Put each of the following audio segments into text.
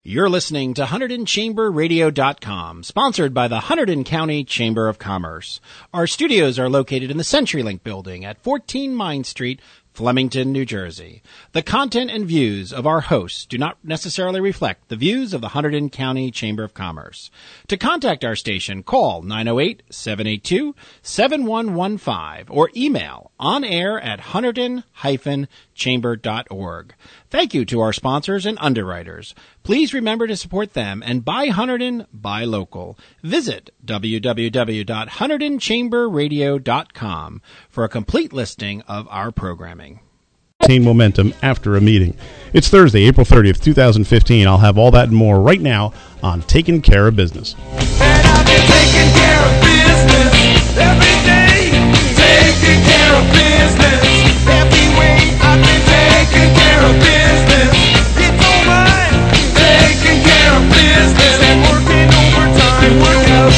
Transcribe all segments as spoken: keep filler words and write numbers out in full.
You're listening to Hunterdon Chamber Radio dot com, sponsored by the Hunterdon County Chamber of Commerce. Our studios are located in the CenturyLink building at fourteen Mine Street, Flemington, New Jersey. The content and views of our hosts do not necessarily reflect the views of the Hunterdon County Chamber of Commerce. To contact our station, call nine oh eight, seven eight two, seven one one five or email onair at hunterdon dash chamber dot org. Thank you to our sponsors and underwriters. Please remember to support them and buy Hunterdon, buy local. Visit w w w dot hunterdon chamber radio dot com for a complete listing of our programming. Maintain momentum after a meeting. It's Thursday, April thirtieth, twenty fifteen. I'll have all that and more right now on Taking Care of Business. And I've been taking care of business every day. Taking care of business every way. I've been taking care of business. It's all right. Taking care of business and working overtime. Work out.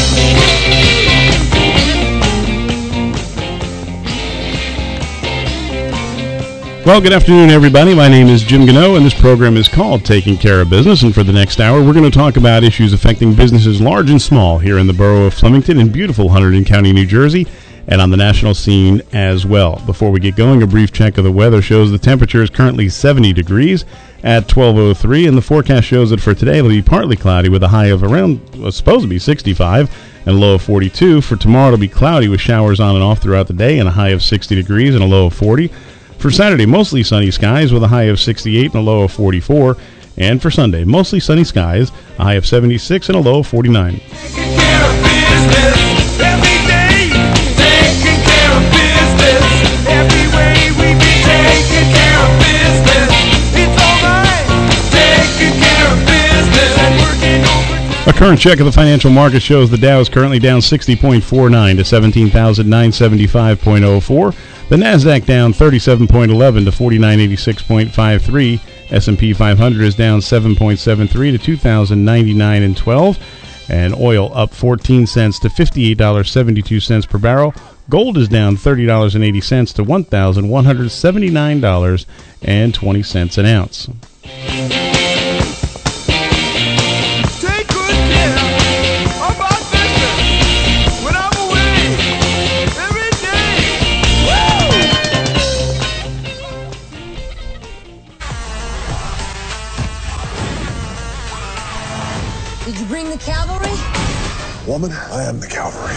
Well, good afternoon, everybody. My name is Jim Gano, and this program is called Taking Care of Business. And for the next hour, we're going to talk about issues affecting businesses large and small here in the borough of Flemington in beautiful Hunterdon County, New Jersey, and on the national scene as well. Before we get going, a brief check of the weather shows the temperature is currently seventy degrees at twelve oh three, and the forecast shows that for today it'll be partly cloudy with a high of around, well, supposed to be sixty-five and a low of forty-two. For tomorrow, it'll be cloudy with showers on and off throughout the day and a high of sixty degrees and a low of forty. For Saturday, mostly sunny skies with a high of sixty-eight and a low of forty-four. And for Sunday, mostly sunny skies, a high of seventy-six and a low of forty-nine. Taking care of business every day. Taking care of business every way. We be taking care of business. It's all right. Taking care of business and working overtime. A current check of the financial market shows the Dow is currently down sixty point four nine to seventeen thousand nine hundred seventy-five point oh four. The Nasdaq down thirty-seven point one one to forty-nine eighty-six point five three. S and P five hundred is down seven point seven three to two thousand ninety-nine and twelve. And oil up fourteen cents to fifty-eight dollars and seventy-two cents per barrel. Gold is down thirty dollars and eighty cents to one thousand one hundred seventy-nine dollars and twenty cents an ounce. Take good care of our business when I'm away every day. Woo! Did you bring the cavalry? Woman, I am the cavalry.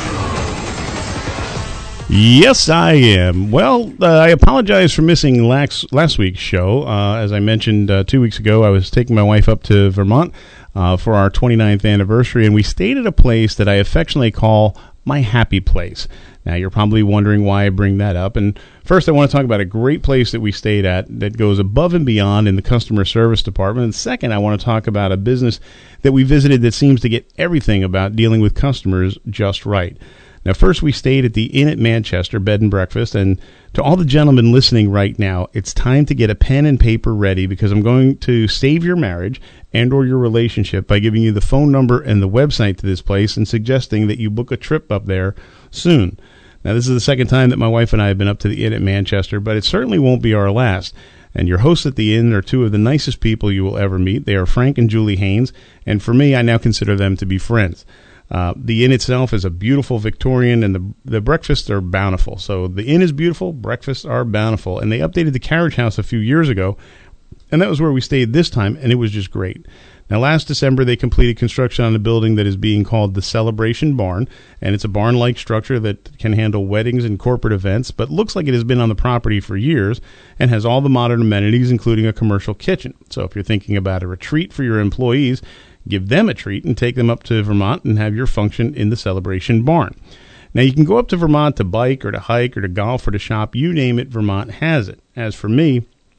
Yes, I am. Well, uh, I apologize for missing last, last week's show. Uh, as I mentioned uh, two weeks ago, I was taking my wife up to Vermont uh, for our twenty-ninth anniversary, and we stayed at a place that I affectionately call my happy place. Now, you're probably wondering why I bring that up. And first, I want to talk about a great place that we stayed at that goes above and beyond in the customer service department. And second, I want to talk about a business that we visited that seems to get everything about dealing with customers just right. Now, first, we stayed at the Inn at Manchester Bed and Breakfast, and to all the gentlemen listening right now, it's time to get a pen and paper ready because I'm going to save your marriage and or your relationship by giving you the phone number and the website to this place and suggesting that you book a trip up there soon. Now, this is the second time that my wife and I have been up to the Inn at Manchester, but it certainly won't be our last. And your hosts at the Inn are two of the nicest people you will ever meet. They are Frank and Julie Haynes, and for me, I now consider them to be friends. Uh, the inn itself is a beautiful Victorian, and the the breakfasts are bountiful. So the inn is beautiful, breakfasts are bountiful. And they updated the carriage house a few years ago, and that was where we stayed this time, and it was just great. Now, last December, they completed construction on a building that is being called the Celebration Barn, and it's a barn-like structure that can handle weddings and corporate events, but looks like it has been on the property for years and has all the modern amenities, including a commercial kitchen. So if you're thinking about a retreat for your employees, give them a treat and take them up to Vermont and have your function in the Celebration Barn. Now, you can go up to Vermont to bike or to hike or to golf or to shop. You name it, Vermont has it. As for me,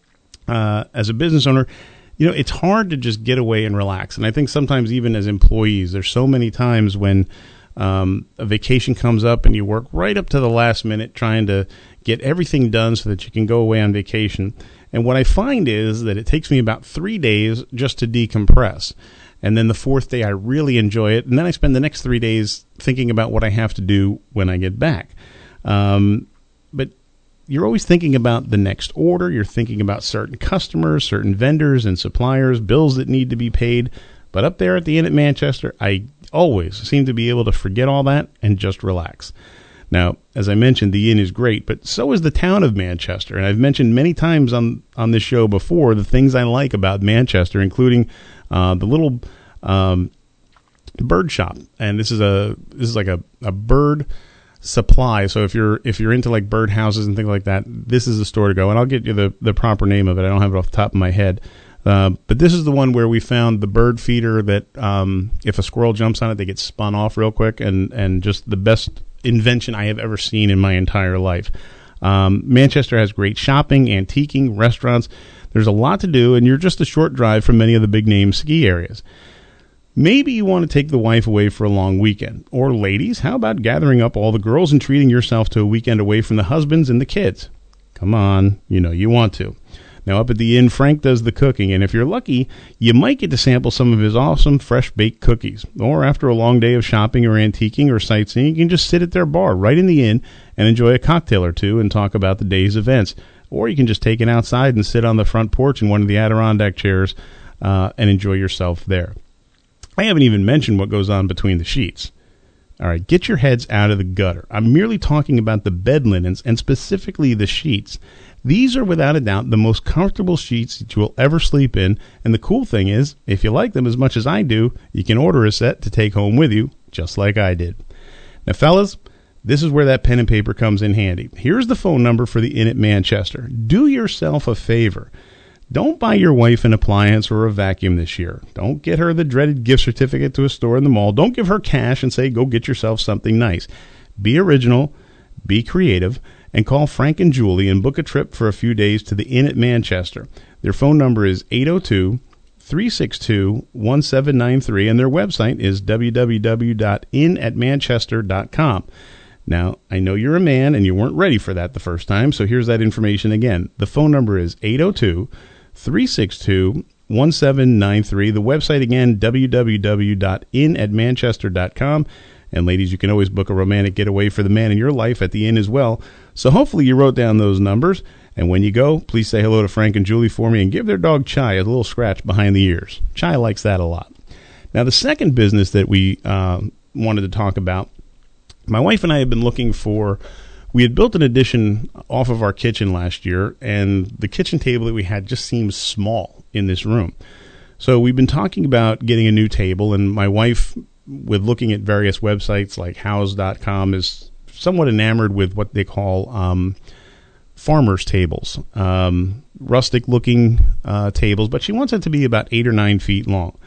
uh, as a business owner, you know, it's hard to just get away and relax. And I think sometimes even as employees, there's so many times when um, a vacation comes up and you work right up to the last minute trying to get everything done so that you can go away on vacation. And what I find is that it takes me about three days just to decompress. And then the fourth day, I really enjoy it. And then I spend the next three days thinking about what I have to do when I get back. Um, but you're always thinking about the next order. You're thinking about certain customers, certain vendors and suppliers, bills that need to be paid. But up there at the Inn at Manchester, I always seem to be able to forget all that and just relax. Now, as I mentioned, the inn is great, but so is the town of Manchester. And I've mentioned many times on, on this show before the things I like about Manchester, including uh, the little um, bird shop. And this is a this is like a, a bird supply. So if you're if you're into like bird houses and things like that, this is the store to go. And I'll get you the, the proper name of it. I don't have it off the top of my head. Uh, but this is the one where we found the bird feeder that um, if a squirrel jumps on it, they get spun off real quick, and, and just the best invention I have ever seen in my entire life. Um, Manchester has great shopping, antiquing, restaurants. There's a lot to do, and you're just a short drive from many of the big name ski areas. Maybe you want to take the wife away for a long weekend. Or ladies, how about gathering up all the girls and treating yourself to a weekend away from the husbands and the kids? Come on, you know you want to. Now, up at the inn, Frank does the cooking, and if you're lucky, you might get to sample some of his awesome fresh-baked cookies. Or after a long day of shopping or antiquing or sightseeing, you can just sit at their bar right in the inn and enjoy a cocktail or two and talk about the day's events. Or you can just take it outside and sit on the front porch in one of the Adirondack chairs uh, and enjoy yourself there. I haven't even mentioned what goes on between the sheets. All right, get your heads out of the gutter. I'm merely talking about the bed linens and specifically the sheets. These are without a doubt the most comfortable sheets that you will ever sleep in, and the cool thing is, if you like them as much as I do, you can order a set to take home with you, just like I did. Now, fellas, this is where that pen and paper comes in handy. Here's the phone number for the Inn at Manchester. Do yourself a favor. Don't buy your wife an appliance or a vacuum this year. Don't get her the dreaded gift certificate to a store in the mall. Don't give her cash and say, go get yourself something nice. Be original, be creative, and call Frank and Julie and book a trip for a few days to the Inn at Manchester. Their phone number is eight oh two, three six two, one seven nine three, and their website is w w w dot inn at manchester dot com. Now, I know you're a man and you weren't ready for that the first time, so here's that information again. The phone number is eight oh two, three six two, one seven nine three. The website again, w w w dot inn at manchester dot com. And ladies, you can always book a romantic getaway for the man in your life at the inn as well. So hopefully you wrote down those numbers. And when you go, please say hello to Frank and Julie for me and give their dog Chai a little scratch behind the ears. Chai likes that a lot. Now, the second business that we uh, wanted to talk about, my wife and I have been looking for, we had built an addition off of our kitchen last year, and the kitchen table that we had just seems small in this room. So we've been talking about getting a new table, and my wife, with looking at various websites like house dot com, is somewhat enamored with what they call um, farmers' tables, um, rustic-looking uh, tables, but she wants it to be about eight or nine feet long.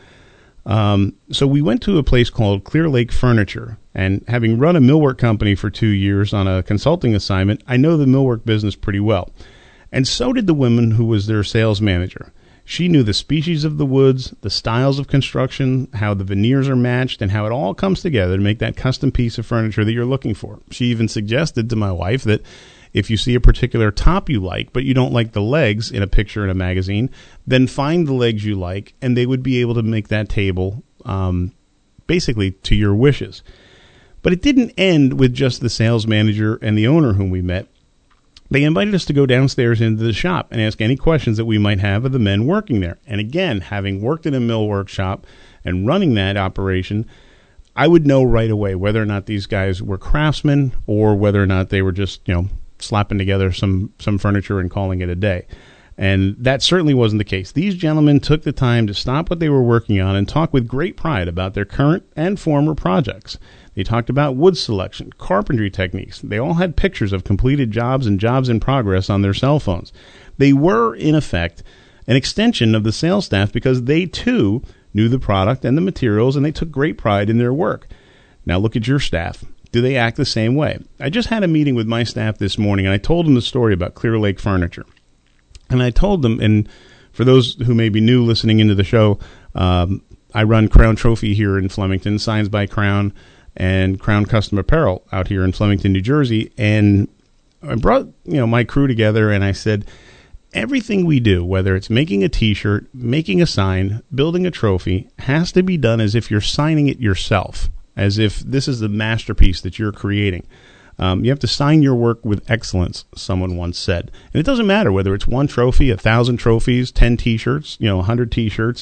Um, so we went to a place called Clear Lake Furniture, and having run a millwork company for two years on a consulting assignment, I know the millwork business pretty well. And so did the woman who was their sales manager. She knew the species of the woods, the styles of construction, how the veneers are matched, and how it all comes together to make that custom piece of furniture that you're looking for. She even suggested to my wife that if you see a particular top you like, but you don't like the legs in a picture in a magazine, then find the legs you like, and they would be able to make that table um, basically to your wishes. But it didn't end with just the sales manager and the owner whom we met. They invited us to go downstairs into the shop and ask any questions that we might have of the men working there. And again, having worked in a mill workshop and running that operation, I would know right away whether or not these guys were craftsmen or whether or not they were just, you know, slapping together some, some furniture and calling it a day. And that certainly wasn't the case. These gentlemen took the time to stop what they were working on and talk with great pride about their current and former projects. They talked about wood selection, carpentry techniques. They all had pictures of completed jobs and jobs in progress on their cell phones. They were, in effect, an extension of the sales staff because they, too, knew the product and the materials, and they took great pride in their work. Now look at your staff. Do they act the same way? I just had a meeting with my staff this morning, and I told them the story about Clear Lake Furniture. And I told them, and for those who may be new listening into the show, um, I run Crown Trophy here in Flemington, Signs by Crown, and Crown Custom Apparel out here in Flemington, New Jersey. And I brought, you know, my crew together, and I said, everything we do, whether it's making a T-shirt, making a sign, building a trophy, has to be done as if you're signing it yourself, as if this is the masterpiece that you're creating. Um, you have to sign your work with excellence, someone once said. And it doesn't matter whether it's one trophy, a thousand trophies, ten T-shirts, you know, a hundred T-shirts.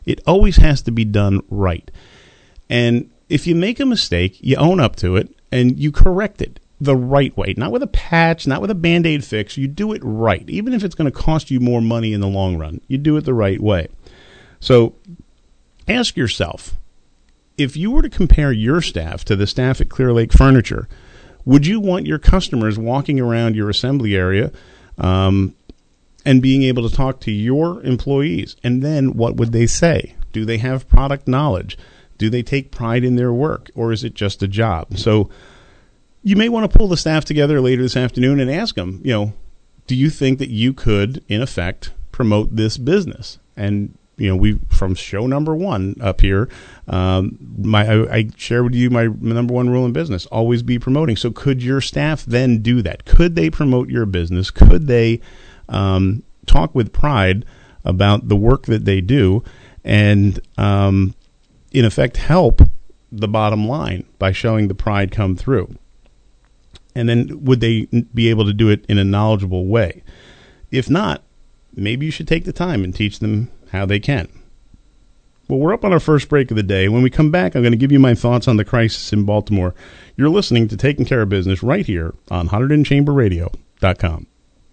It always has to be done right. And if you make a mistake, you own up to it and you correct it the right way. Not with a patch, not with a Band-Aid fix. You do it right. Even if it's going to cost you more money in the long run, you do it the right way. So ask yourself, if you were to compare your staff to the staff at Clear Lake Furniture, would you want your customers walking around your assembly area um, and being able to talk to your employees? And then what would they say? Do they have product knowledge? Do they take pride in their work? Or is it just a job? So you may want to pull the staff together later this afternoon and ask them, you know, do you think that you could, in effect, promote this business? And you know, we from show number one up here, um, my I, I share with you my number one rule in business: always be promoting. So, could your staff then do that? Could they promote your business? Could they um, talk with pride about the work that they do, and um, in effect help the bottom line by showing the pride come through? And then, would they be able to do it in a knowledgeable way? If not, maybe you should take the time and teach them how they can. Well, we're up on our first break of the day. When we come back, I'm going to give you my thoughts on the crisis in Baltimore. You're listening to Taking Care of Business right here on Hunterdon Chamber Radio dot com.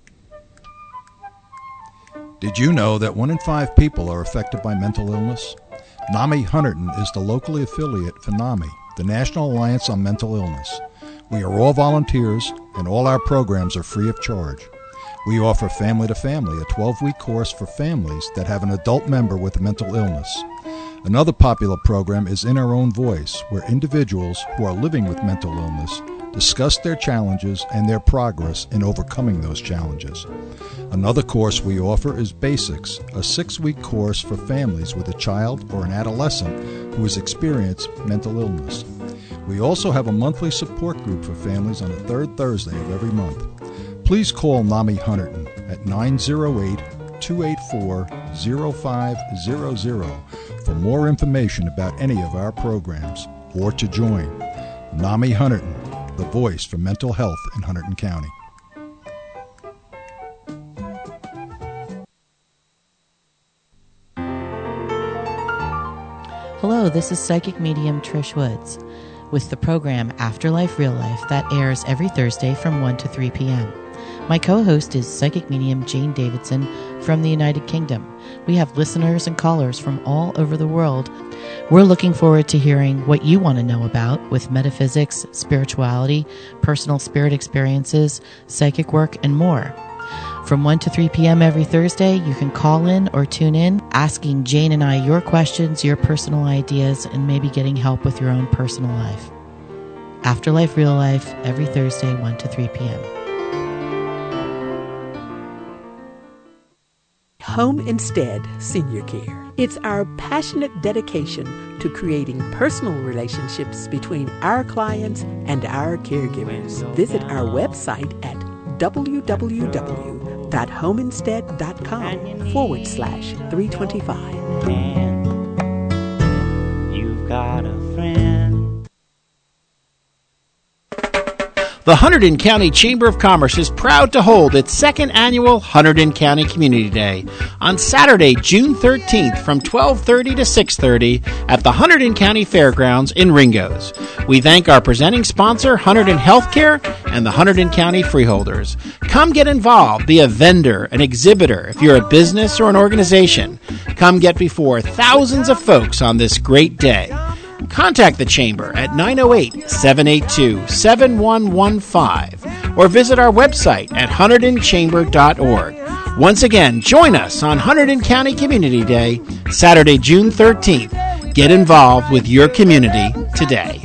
Did you know that one in five people are affected by mental illness? NAMI Hunterdon is the locally affiliate for NAMI, the National Alliance on Mental Illness. We are all volunteers, and all our programs are free of charge. We offer Family to Family, a twelve-week course for families that have an adult member with a mental illness. Another popular program is In Our Own Voice, where individuals who are living with mental illness discuss their challenges and their progress in overcoming those challenges. Another course we offer is Basics, a six-week course for families with a child or an adolescent who has experienced mental illness. We also have a monthly support group for families on the third Thursday of every month. Please call NAMI Hunterdon at nine oh eight, two eight four, oh five hundred for more information about any of our programs or to join. NAMI Hunterdon, the voice for mental health in Hunterdon County. Hello, this is psychic medium Trish Woods with the program Afterlife Real Life that airs every Thursday from one to three p.m. My co-host is psychic medium Jane Davidson from the United Kingdom. We have listeners and callers from all over the world. We're looking forward to hearing what you want to know about with metaphysics, spirituality, personal spirit experiences, psychic work, and more. From one to three p.m. every Thursday, you can call in or tune in, asking Jane and I your questions, your personal ideas, and maybe getting help with your own personal life. Afterlife Real Life, every Thursday, one to three p.m. Home Instead Senior Care. It's our passionate dedication to creating personal relationships between our clients and our caregivers. Visit our website at www.homeinstead.com forward slash 325. You've got a friend. The Hunterdon County Chamber of Commerce is proud to hold its second annual Hunterdon County Community Day on Saturday, June thirteenth from twelve thirty to six thirty at the Hunterdon County Fairgrounds in Ringgoes. We thank our presenting sponsor, Hunterdon Healthcare, and the Hunterdon County Freeholders. Come get involved, be a vendor, an exhibitor, if you're a business or an organization. Come get before thousands of folks on this great day. Contact the Chamber at nine oh eight, seven eight two, seven one one five or visit our website at hunterdon chamber dot org. Once again, join us on Hunterdon County Community Day, Saturday, June thirteenth. Get involved with your community today.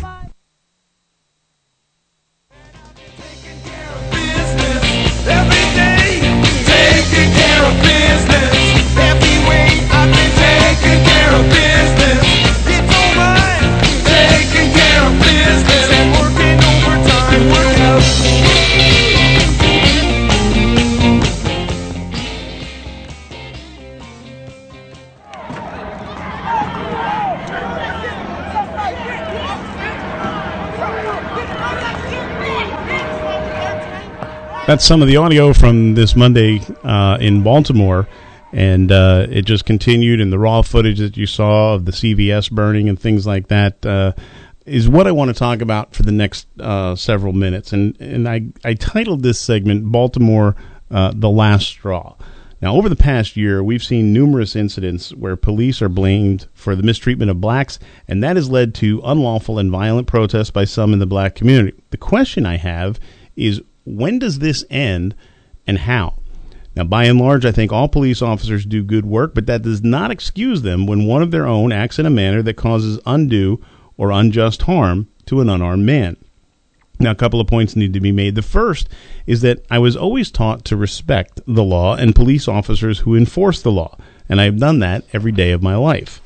That's some of the audio from this Monday uh, in Baltimore. And uh, it just continued, and the raw footage that you saw of the C V S burning and things like that uh, is what I want to talk about for the next uh, several minutes. And and I, I titled this segment, Baltimore, uh, The Last Straw. Now, over the past year, we've seen numerous incidents where police are blamed for the mistreatment of blacks, and that has led to unlawful and violent protests by some in the black community. The question I have is, when does this end, and how? Now, by and large, I think all police officers do good work, but that does not excuse them when one of their own acts in a manner that causes undue or unjust harm to an unarmed man. Now, a couple of points need to be made. The first is that I was always taught to respect the law and police officers who enforce the law, and I have done that every day of my life.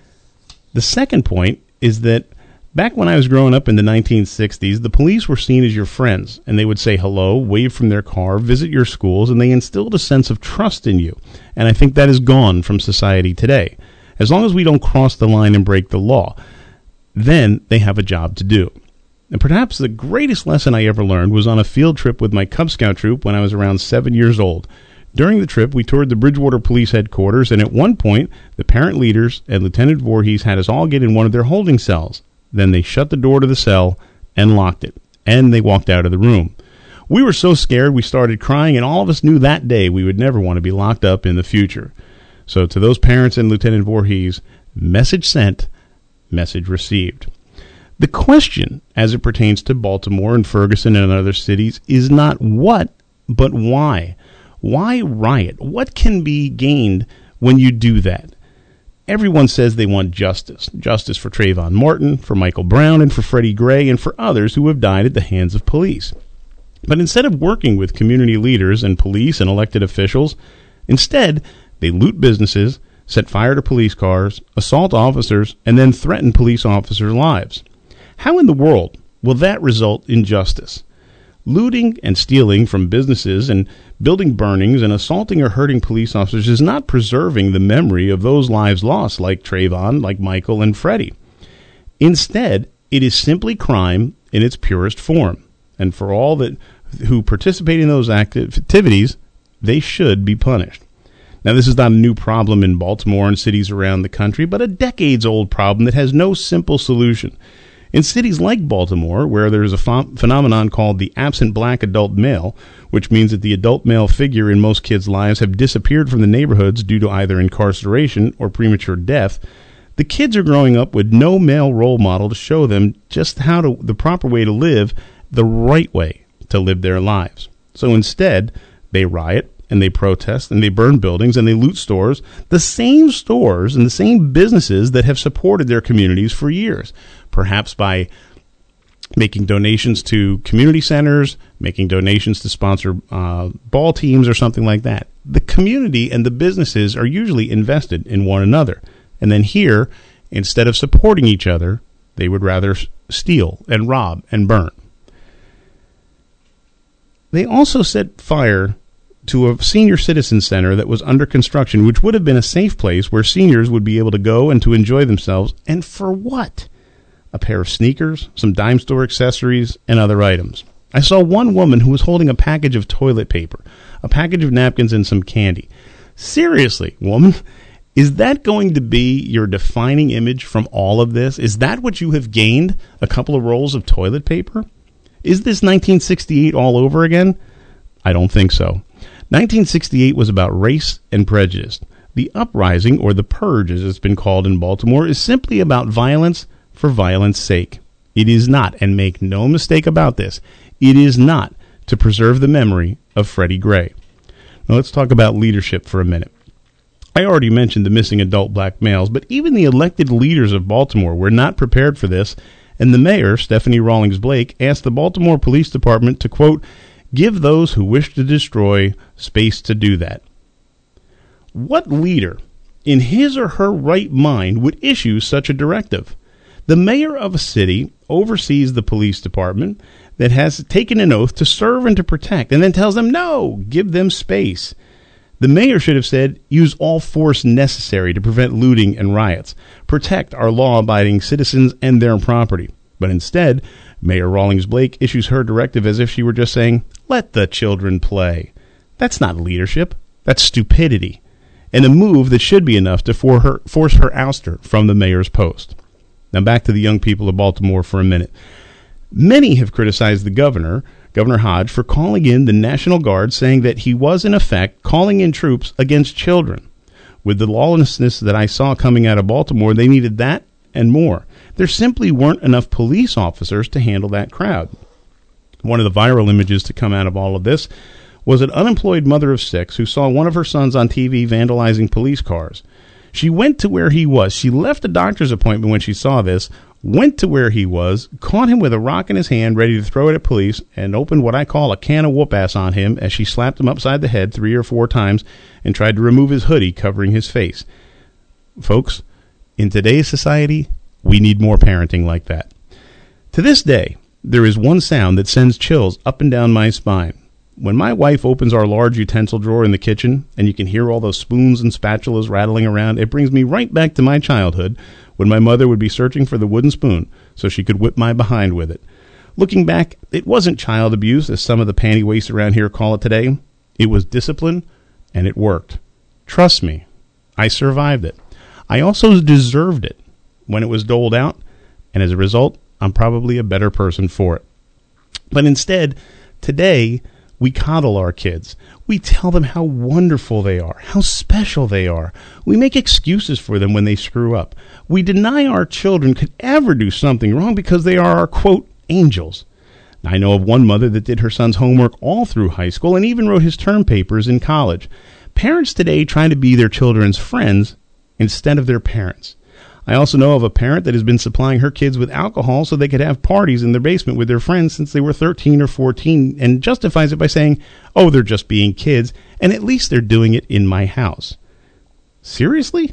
The second point is that back when I was growing up in the nineteen sixties, the police were seen as your friends, and they would say hello, wave from their car, visit your schools, and they instilled a sense of trust in you. And I think that is gone from society today. As long as we don't cross the line and break the law, then they have a job to do. And perhaps the greatest lesson I ever learned was on a field trip with my Cub Scout troop when I was around seven years old. During the trip, we toured the Bridgewater Police Headquarters, and at one point, the parent leaders and Lieutenant Voorhees had us all get in one of their holding cells. Then they shut the door to the cell and locked it, and they walked out of the room. We were so scared we started crying, and all of us knew that day we would never want to be locked up in the future. So to those parents and Lieutenant Voorhees, message sent, message received. The question, as it pertains to Baltimore and Ferguson and other cities, is not what, but why. Why riot? What can be gained when you do that? Everyone says they want justice. Justice for Trayvon Martin, for Michael Brown, and for Freddie Gray, and for others who have died at the hands of police. But instead of working with community leaders and police and elected officials, instead they loot businesses, set fire to police cars, assault officers, and then threaten police officers' lives. How in the world will that result in justice? Looting and stealing from businesses and building burnings and assaulting or hurting police officers is not preserving the memory of those lives lost, like Trayvon, like Michael, and Freddie. Instead, it is simply crime in its purest form. And for all that who participate in those activities, they should be punished. Now, this is not a new problem in Baltimore and cities around the country, but a decades-old problem that has no simple solution. In cities like Baltimore, where there is a ph- phenomenon called the absent black adult male, which means that the adult male figure in most kids' lives have disappeared from the neighborhoods due to either incarceration or premature death, the kids are growing up with no male role model to show them just how to, the proper way to live, the right way to live their lives. So instead, they riot, and they protest, and they burn buildings, and they loot stores, the same stores and the same businesses that have supported their communities for years, perhaps by making donations to community centers, making donations to sponsor uh, ball teams or something like that. The community and the businesses are usually invested in one another. And then here, instead of supporting each other, they would rather steal and rob and burn. They also set fire to a senior citizen center that was under construction, which would have been a safe place where seniors would be able to go and to enjoy themselves. And for what? A pair of sneakers, some dime store accessories, and other items. I saw one woman who was holding a package of toilet paper, a package of napkins, and some candy. Seriously, woman, is that going to be your defining image from all of this? Is that what you have gained? A couple of rolls of toilet paper? Is this nineteen sixty-eight all over again? I don't think so. nineteen sixty-eight was about race and prejudice. The uprising, or the purge as it's been called in Baltimore, is simply about violence for violence sake. It is not, and make no mistake about this, it is not to preserve the memory of Freddie Gray. Now let's talk about leadership for a minute. I already mentioned the missing adult black males, but even the elected leaders of Baltimore were not prepared for this, and the mayor, Stephanie Rawlings Blake, asked the Baltimore Police Department to, quote, give those who wish to destroy space to do that. What leader in his or her right mind would issue such a directive? The mayor of a city oversees the police department that has taken an oath to serve and to protect, and then tells them, no, give them space. The mayor should have said, use all force necessary to prevent looting and riots, protect our law-abiding citizens and their property. But instead, Mayor Rawlings Blake issues her directive as if she were just saying, let the children play. That's not leadership. That's stupidity. and a move that should be enough to for her, force her ouster from the mayor's post. Now back to the young people of Baltimore for a minute. Many have criticized the governor, Governor Hodge, for calling in the National Guard, saying that he was, in effect, calling in troops against children. With the lawlessness that I saw coming out of Baltimore, they needed that and more. There simply weren't enough police officers to handle that crowd. One of the viral images to come out of all of this was an unemployed mother of six who saw one of her sons on T V vandalizing police cars. She went to where he was. She left a doctor's appointment when she saw this, went to where he was, caught him with a rock in his hand, ready to throw it at police, and opened what I call a can of whoop-ass on him as she slapped him upside the head three or four times and tried to remove his hoodie covering his face. Folks, in today's society, we need more parenting like that. To this day, there is one sound that sends chills up and down my spine. When my wife opens our large utensil drawer in the kitchen and you can hear all those spoons and spatulas rattling around, it brings me right back to my childhood when my mother would be searching for the wooden spoon so she could whip my behind with it. Looking back, it wasn't child abuse, as some of the panty wastes around here call it today. It was discipline, and it worked. Trust me, I survived it. I also deserved it when it was doled out, and as a result, I'm probably a better person for it. But instead, today, we coddle our kids. We tell them how wonderful they are, how special they are. We make excuses for them when they screw up. We deny our children could ever do something wrong because they are our, quote, angels. I know of one mother that did her son's homework all through high school and even wrote his term papers in college. Parents today try to be their children's friends instead of their parents. I also know of a parent that has been supplying her kids with alcohol so they could have parties in their basement with their friends since they were thirteen or fourteen, and justifies it by saying, oh, they're just being kids, and at least they're doing it in my house. Seriously?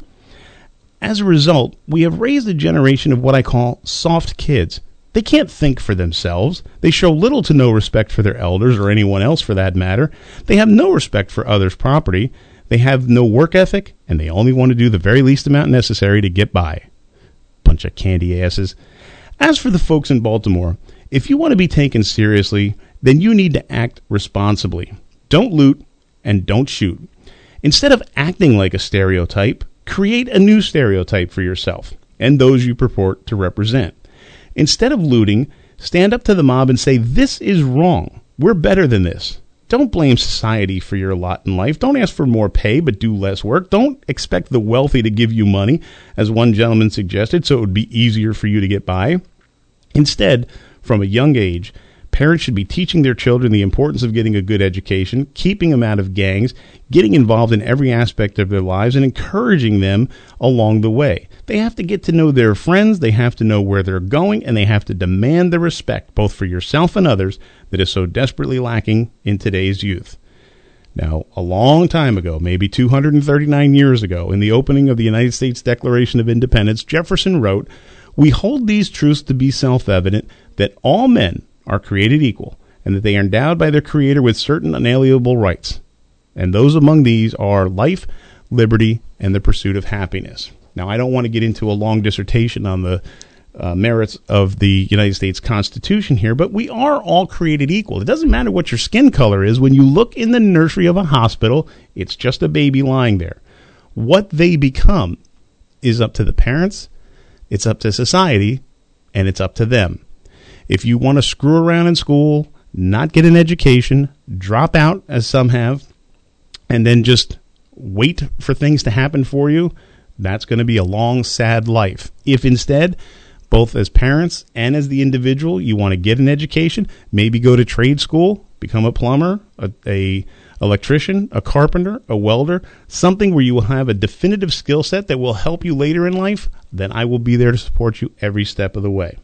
As a result, we have raised a generation of what I call soft kids. They can't think for themselves. They show little to no respect for their elders or anyone else for that matter. They have no respect for others' property. They have no work ethic, and they only want to do the very least amount necessary to get by. Bunch of candy asses. As for the folks in Baltimore, if you want to be taken seriously, then you need to act responsibly. Don't loot and don't shoot. Instead of acting like a stereotype, create a new stereotype for yourself and those you purport to represent. Instead of looting, stand up to the mob and say, this is wrong. We're better than this. Don't blame society for your lot in life. Don't ask for more pay, but do less work. Don't expect the wealthy to give you money, as one gentleman suggested, so it would be easier for you to get by. Instead, from a young age, parents should be teaching their children the importance of getting a good education, keeping them out of gangs, getting involved in every aspect of their lives, and encouraging them along the way. They have to get to know their friends, they have to know where they're going, and they have to demand the respect, both for yourself and others, that is so desperately lacking in today's youth. Now, a long time ago, maybe two hundred thirty-nine years ago, in the opening of the United States Declaration of Independence, Jefferson wrote, "We hold these truths to be self-evident, that all men are created equal, and that they are endowed by their Creator with certain unalienable rights. And those among these are life, liberty, and the pursuit of happiness." Now, I don't want to get into a long dissertation on the uh, merits of the United States Constitution here, but we are all created equal. It doesn't matter what your skin color is. When you look in the nursery of a hospital, it's just a baby lying there. What they become is up to the parents, it's up to society, and it's up to them. If you want to screw around in school, not get an education, drop out, as some have, and then just wait for things to happen for you, that's going to be a long, sad life. If instead, both as parents and as the individual, you want to get an education, maybe go to trade school, become a plumber, a, a electrician, a carpenter, a welder, something where you will have a definitive skill set that will help you later in life, then I will be there to support you every step of the way.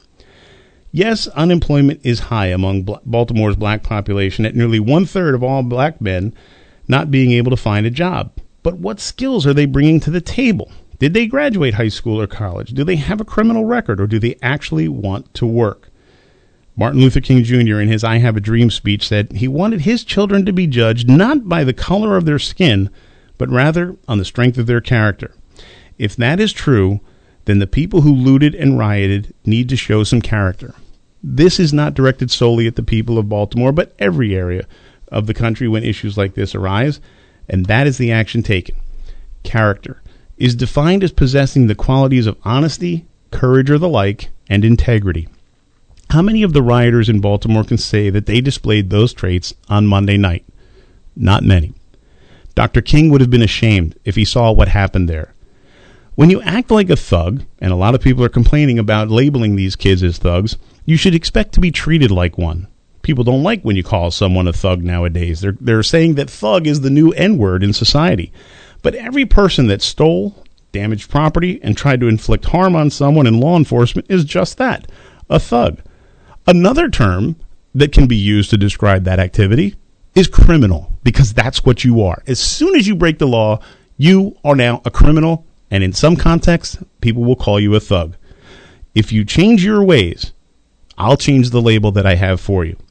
Yes, unemployment is high among Baltimore's black population, at nearly one-third of all black men not being able to find a job. But what skills are they bringing to the table? Did they graduate high school or college? Do they have a criminal record, or do they actually want to work? Martin Luther King Junior in his I Have a Dream speech said he wanted his children to be judged not by the color of their skin, but rather on the strength of their character. If that is true, then the people who looted and rioted need to show some character. This is not directed solely at the people of Baltimore, but every area of the country when issues like this arise, and that is the action taken. Character is defined as possessing the qualities of honesty, courage or the like, and integrity. How many of the rioters in Baltimore can say that they displayed those traits on Monday night? Not many. Doctor King would have been ashamed if he saw what happened there. When you act like a thug, and a lot of people are complaining about labeling these kids as thugs, you should expect to be treated like one. People don't like when you call someone a thug nowadays. They're, they're saying that thug is the new N-word in society. But every person that stole, damaged property, and tried to inflict harm on someone in law enforcement is just that, a thug. Another term that can be used to describe that activity is criminal, because that's what you are. As soon as you break the law, you are now a criminal, and in some contexts, people will call you a thug. If you change your ways, I'll change the label that I have for you.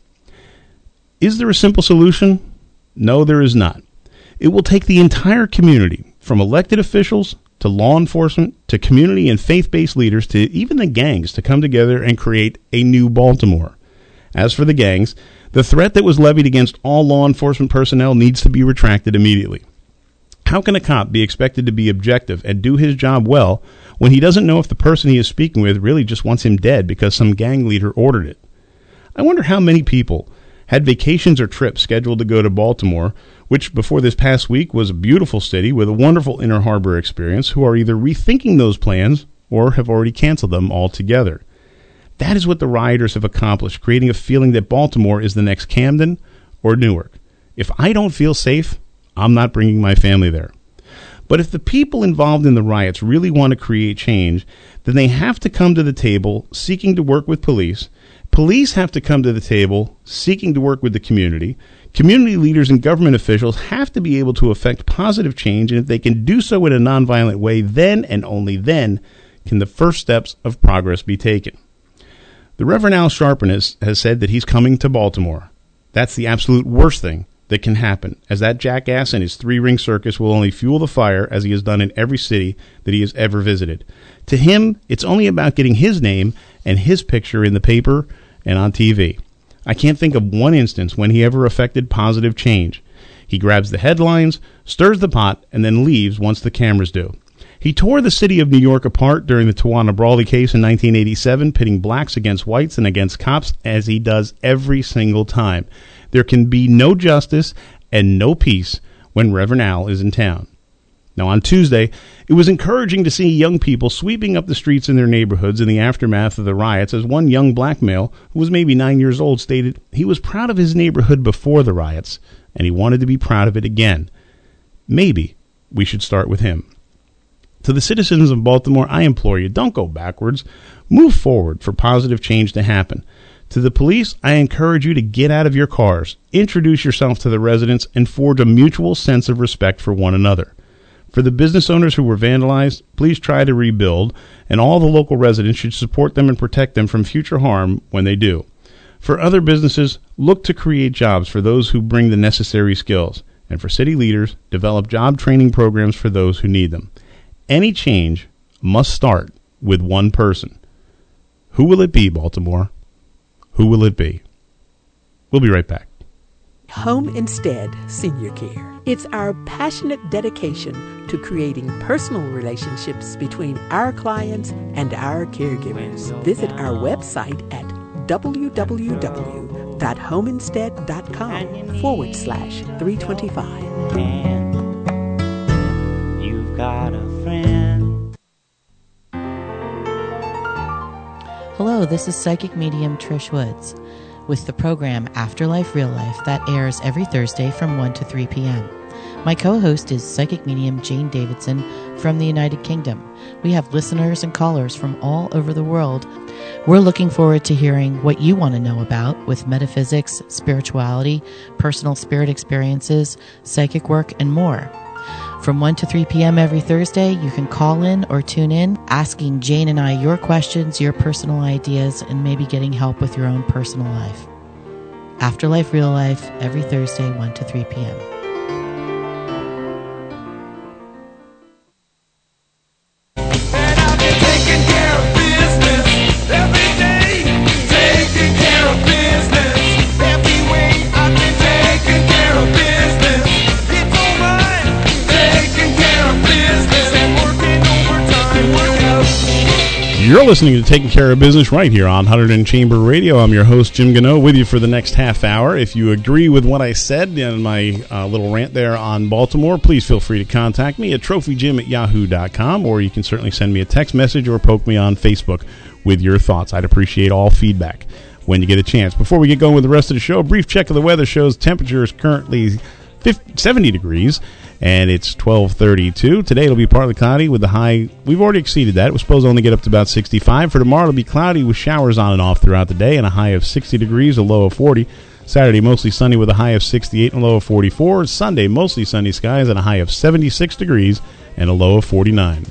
Is there a simple solution? No, there is not. It will take the entire community, from elected officials to law enforcement to community and faith-based leaders to even the gangs, to come together and create a new Baltimore. As for the gangs, the threat that was levied against all law enforcement personnel needs to be retracted immediately. How can a cop be expected to be objective and do his job well when he doesn't know if the person he is speaking with really just wants him dead because some gang leader ordered it? I wonder how many people had vacations or trips scheduled to go to Baltimore, which before this past week was a beautiful city with a wonderful inner harbor experience, who are either rethinking those plans or have already canceled them altogether. That is what the rioters have accomplished, creating a feeling that Baltimore is the next Camden or Newark. If I don't feel safe, I'm not bringing my family there. But if the people involved in the riots really want to create change, then they have to come to the table seeking to work with police. Police have to come to the table seeking to work with the community. Community leaders and government officials have to be able to effect positive change, and if they can do so in a nonviolent way, then and only then can the first steps of progress be taken. The Reverend Al Sharpton has, has said that he's coming to Baltimore. That's the absolute worst thing that can happen, as that jackass and his three-ring circus will only fuel the fire, as he has done in every city that he has ever visited. To him, it's only about getting his name and his picture in the paper and on T V. I can't think of one instance when he ever effected positive change. He grabs the headlines, stirs the pot, and then leaves once the cameras do. He tore the city of New York apart during the Tawana Brawley case in nineteen eighty-seven, pitting blacks against whites and against cops, as he does every single time. There can be no justice and no peace when Reverend Al is in town. Now, on Tuesday, it was encouraging to see young people sweeping up the streets in their neighborhoods in the aftermath of the riots, as one young black male, who was maybe nine years old, stated he was proud of his neighborhood before the riots, and he wanted to be proud of it again. Maybe we should start with him. To the citizens of Baltimore, I implore you, don't go backwards. Move forward for positive change to happen. To the police, I encourage you to get out of your cars, introduce yourself to the residents, and forge a mutual sense of respect for one another. For the business owners who were vandalized, please try to rebuild, and all the local residents should support them and protect them from future harm when they do. For other businesses, look to create jobs for those who bring the necessary skills, and for city leaders, develop job training programs for those who need them. Any change must start with one person. Who will it be, Baltimore? Who will it be? We'll be right back. Home Instead Senior Care. It's our passionate dedication to creating personal relationships between our clients and our caregivers. Visit our website at www.homeinstead.com forward slash 325. You've got a friend. Hello, this is psychic medium Trish Woods with the program Afterlife Real Life that airs every Thursday from one to three p.m. My co-host is psychic medium Jane Davidson from the United Kingdom. We have listeners and callers from all over the world. We're looking forward to hearing what you want to know about with metaphysics, spirituality, personal spirit experiences, psychic work, and more. From one to three p.m. every Thursday, you can call in or tune in, asking Jane and I your questions, your personal ideas, and maybe getting help with your own personal life. Afterlife Real Life, every Thursday, one to three p.m. Taking care of business. You're listening to Taking Care of Business right here on Hunterdon Chamber Radio. I'm your host, Jim Gano, with you for the next half hour. If you agree with what I said in my uh, little rant there on Baltimore, please feel free to contact me at trophy jim at yahoo dot com, or you can certainly send me a text message or poke me on Facebook with your thoughts. I'd appreciate all feedback when you get a chance. Before we get going with the rest of the show, a brief check of the weather shows temperature is currently fifty, seventy degrees, and it's twelve thirty-two. Today it'll be partly cloudy with the high. We've already exceeded that. We're supposed to only get up to about sixty-five. For tomorrow, it'll be cloudy with showers on and off throughout the day and a high of sixty degrees, a low of forty. Saturday, mostly sunny with a high of sixty-eight and a low of forty-four. Sunday, mostly sunny skies and a high of seventy-six degrees and a low of forty-nine.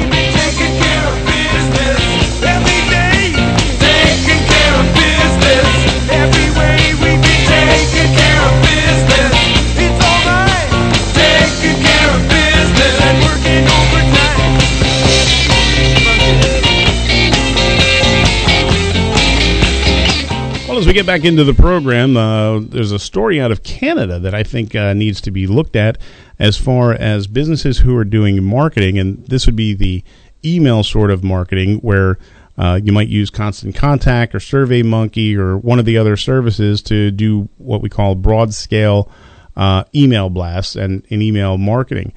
As we get back into the program, uh, there's a story out of Canada that I think uh, needs to be looked at as far as businesses who are doing marketing, and this would be the email sort of marketing where uh, you might use Constant Contact or SurveyMonkey or one of the other services to do what we call broad-scale uh, email blasts and, and email marketing.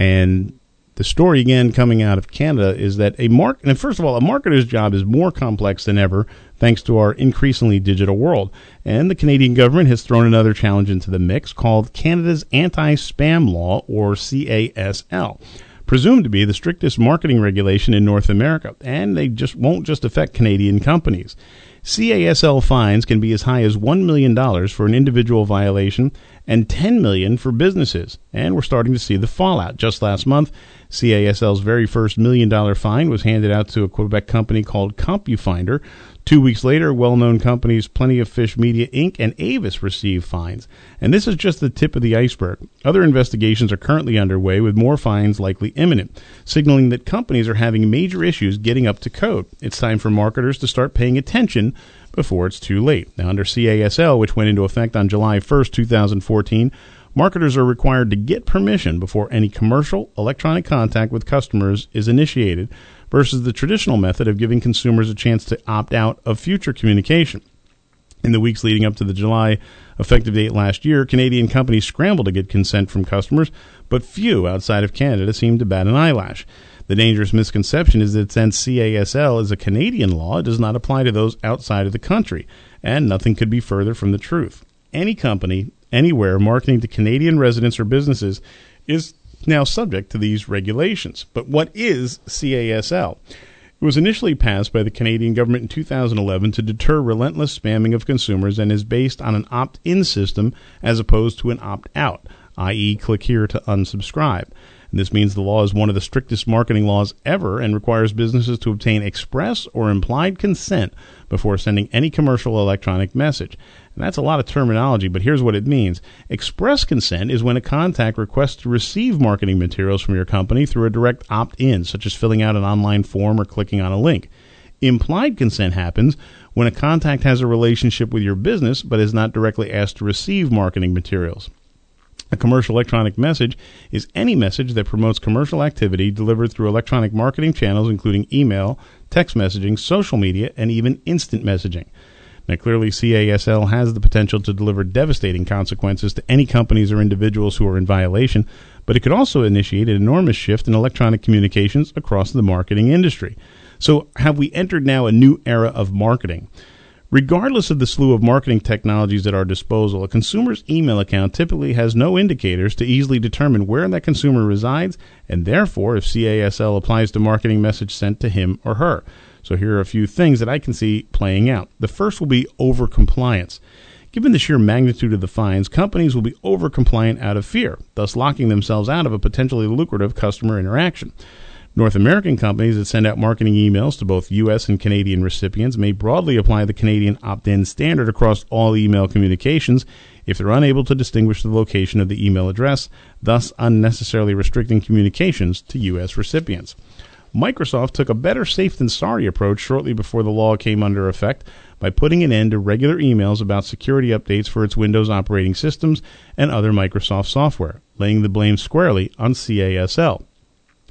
And the story, again, coming out of Canada is that a mark, and first of all, a marketer's job is more complex than ever thanks to our increasingly digital world. And the Canadian government has thrown another challenge into the mix called Canada's Anti-Spam Law, or C A S L, presumed to be the strictest marketing regulation in North America, and they just won't just affect Canadian companies. C A S L fines can be as high as one million dollars for an individual violation and ten million dollars for businesses, and we're starting to see the fallout. Just last month, C A S L's very first million-dollar fine was handed out to a Quebec company called CompuFinder. Two weeks later, well-known companies Plenty of Fish Media, Incorporated and Avis received fines. And this is just the tip of the iceberg. Other investigations are currently underway, with more fines likely imminent, signaling that companies are having major issues getting up to code. It's time for marketers to start paying attention before it's too late. Now, under C A S L, which went into effect on July first, twenty fourteen, marketers are required to get permission before any commercial electronic contact with customers is initiated, versus the traditional method of giving consumers a chance to opt out of future communication. In the weeks leading up to the July effective date last year, Canadian companies scrambled to get consent from customers, but few outside of Canada seemed to bat an eyelash. The dangerous misconception is that since C A S L is a Canadian law, it does not apply to those outside of the country, and nothing could be further from the truth. Any company, anywhere, marketing to Canadian residents or businesses is now subject to these regulations. But what is C A S L? It was initially passed by the Canadian government in two thousand eleven to deter relentless spamming of consumers and is based on an opt-in system as opposed to an opt-out, that is click here to unsubscribe. And this means the law is one of the strictest marketing laws ever and requires businesses to obtain express or implied consent before sending any commercial electronic message. And that's a lot of terminology, but here's what it means. Express consent is when a contact requests to receive marketing materials from your company through a direct opt-in, such as filling out an online form or clicking on a link. Implied consent happens when a contact has a relationship with your business but is not directly asked to receive marketing materials. A commercial electronic message is any message that promotes commercial activity delivered through electronic marketing channels, including email, text messaging, social media, and even instant messaging. Now, clearly, C A S L has the potential to deliver devastating consequences to any companies or individuals who are in violation, but it could also initiate an enormous shift in electronic communications across the marketing industry. So, have we entered now a new era of marketing? Regardless of the slew of marketing technologies at our disposal, a consumer's email account typically has no indicators to easily determine where that consumer resides, and therefore if C A S L applies to marketing message sent to him or her. So here are a few things that I can see playing out. The first will be over-compliance. Given the sheer magnitude of the fines, companies will be over-compliant out of fear, thus locking themselves out of a potentially lucrative customer interaction. North American companies that send out marketing emails to both U S and Canadian recipients may broadly apply the Canadian opt-in standard across all email communications if they're unable to distinguish the location of the email address, thus unnecessarily restricting communications to U S recipients. Microsoft took a better safe than sorry approach shortly before the law came under effect by putting an end to regular emails about security updates for its Windows operating systems and other Microsoft software, laying the blame squarely on C A S L.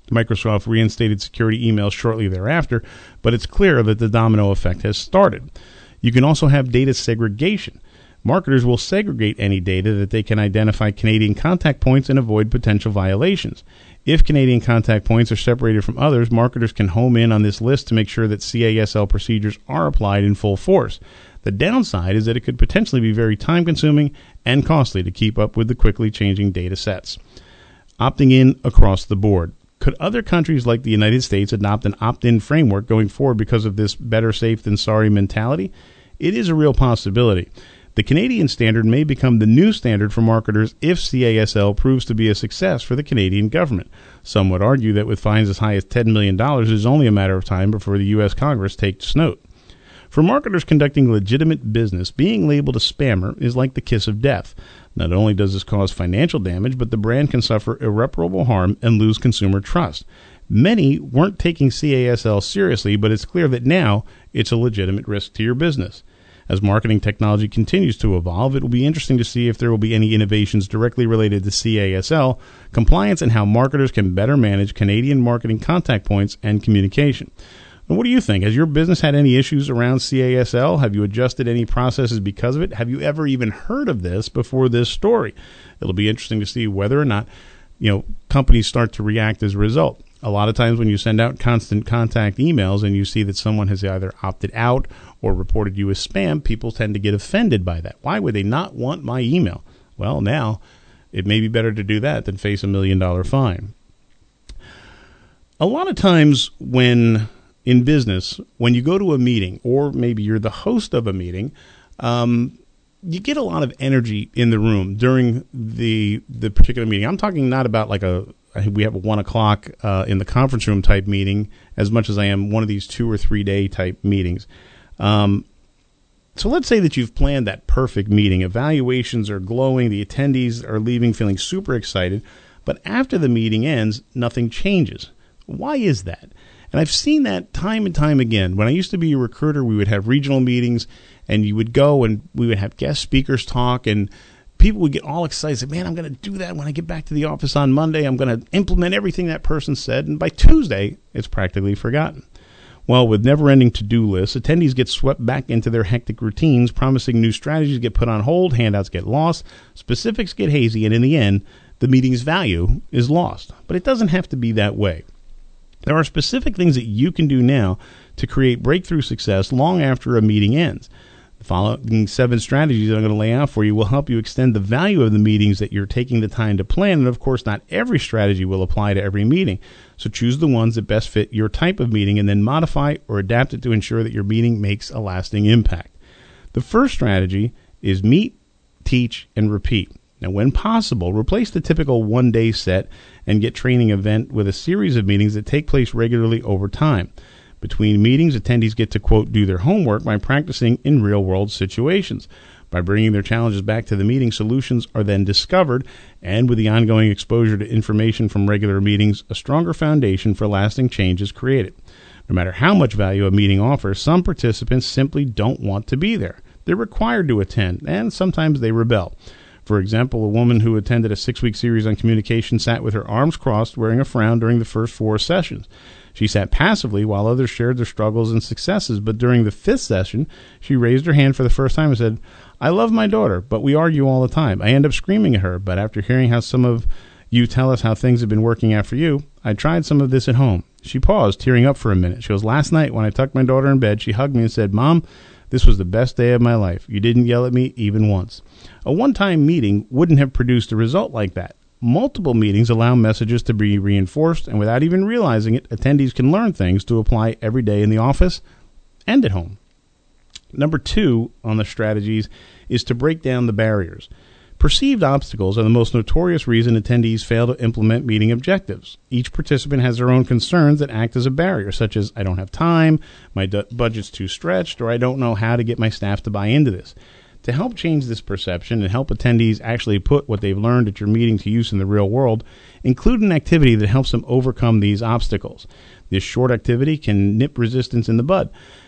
Microsoft reinstated security emails shortly thereafter, but it's clear that the domino effect has started. You can also have data segregation. Marketers will segregate any data that they can identify Canadian contact points and avoid potential violations. If Canadian contact points are separated from others, marketers can home in on this list to make sure that C A S L procedures are applied in full force. The downside is that it could potentially be very time-consuming and costly to keep up with the quickly changing data sets. Opting in across the board. Could other countries like the United States adopt an opt-in framework going forward because of this better safe than sorry mentality? It is a real possibility. The Canadian standard may become the new standard for marketers if C A S L proves to be a success for the Canadian government. Some would argue that with fines as high as ten million dollars, it is only a matter of time before the U S Congress takes note. For marketers conducting legitimate business, being labeled a spammer is like the kiss of death. Not only does this cause financial damage, but the brand can suffer irreparable harm and lose consumer trust. Many weren't taking C A S L seriously, but it's clear that now it's a legitimate risk to your business. As marketing technology continues to evolve, it will be interesting to see if there will be any innovations directly related to C A S L, compliance, and how marketers can better manage Canadian marketing contact points and communication. And what do you think? Has your business had any issues around C A S L? Have you adjusted any processes because of it? Have you ever even heard of this before this story? It'll be interesting to see whether or not, you know, companies start to react as a result. A lot of times when you send out constant contact emails and you see that someone has either opted out or reported you as spam, people tend to get offended by that. Why would they not want my email? Well, now it may be better to do that than face a million dollar fine. A lot of times when in business, when you go to a meeting or maybe you're the host of a meeting, um, you get a lot of energy in the room during the the particular meeting. I'm talking not about like a we have a one o'clock uh, in the conference room type meeting as much as I am one of these two or three day type meetings. Um, so let's say that you've planned that perfect meeting. Evaluations are glowing. The attendees are leaving feeling super excited. But after the meeting ends, nothing changes. Why is that? And I've seen that time and time again. When I used to be a recruiter, we would have regional meetings, and you would go and we would have guest speakers talk, and people would get all excited. Say, man, I'm going to do that when I get back to the office on Monday. I'm going to implement everything that person said. And by Tuesday, it's practically forgotten. Well, with never-ending to-do lists, attendees get swept back into their hectic routines, promising new strategies get put on hold, handouts get lost, specifics get hazy, and in the end, the meeting's value is lost. But it doesn't have to be that way. There are specific things that you can do now to create breakthrough success long after a meeting ends. The following seven strategies that I'm going to lay out for you will help you extend the value of the meetings that you're taking the time to plan. And, of course, not every strategy will apply to every meeting. So choose the ones that best fit your type of meeting and then modify or adapt it to ensure that your meeting makes a lasting impact. The first strategy is meet, teach, and repeat. Now, when possible, replace the typical one-day set and get training event with a series of meetings that take place regularly over time. Between meetings, attendees get to, quote, do their homework by practicing in real-world situations. By bringing their challenges back to the meeting, solutions are then discovered, and with the ongoing exposure to information from regular meetings, a stronger foundation for lasting change is created. No matter how much value a meeting offers, some participants simply don't want to be there. They're required to attend, and sometimes they rebel. For example, a woman who attended a six-week series on communication sat with her arms crossed, wearing a frown during the first four sessions. She sat passively while others shared their struggles and successes, but during the fifth session, she raised her hand for the first time and said, I love my daughter, but we argue all the time. I end up screaming at her, but after hearing how some of you tell us how things have been working out for you, I tried some of this at home. She paused, tearing up for a minute. She goes, last night when I tucked my daughter in bed, she hugged me and said, Mom, this was the best day of my life. You didn't yell at me even once. A one-time meeting wouldn't have produced a result like that. Multiple meetings allow messages to be reinforced, and without even realizing it, attendees can learn things to apply every day in the office and at home. Number two on the strategies is to break down the barriers. Perceived obstacles are the most notorious reason attendees fail to implement meeting objectives. Each participant has their own concerns that act as a barrier, such as, I don't have time, my d- budget's too stretched, or I don't know how to get my staff to buy into this. To help change this perception and help attendees actually put what they've learned at your meeting to use in the real world, include an activity that helps them overcome these obstacles. This short activity can nip resistance in the bud.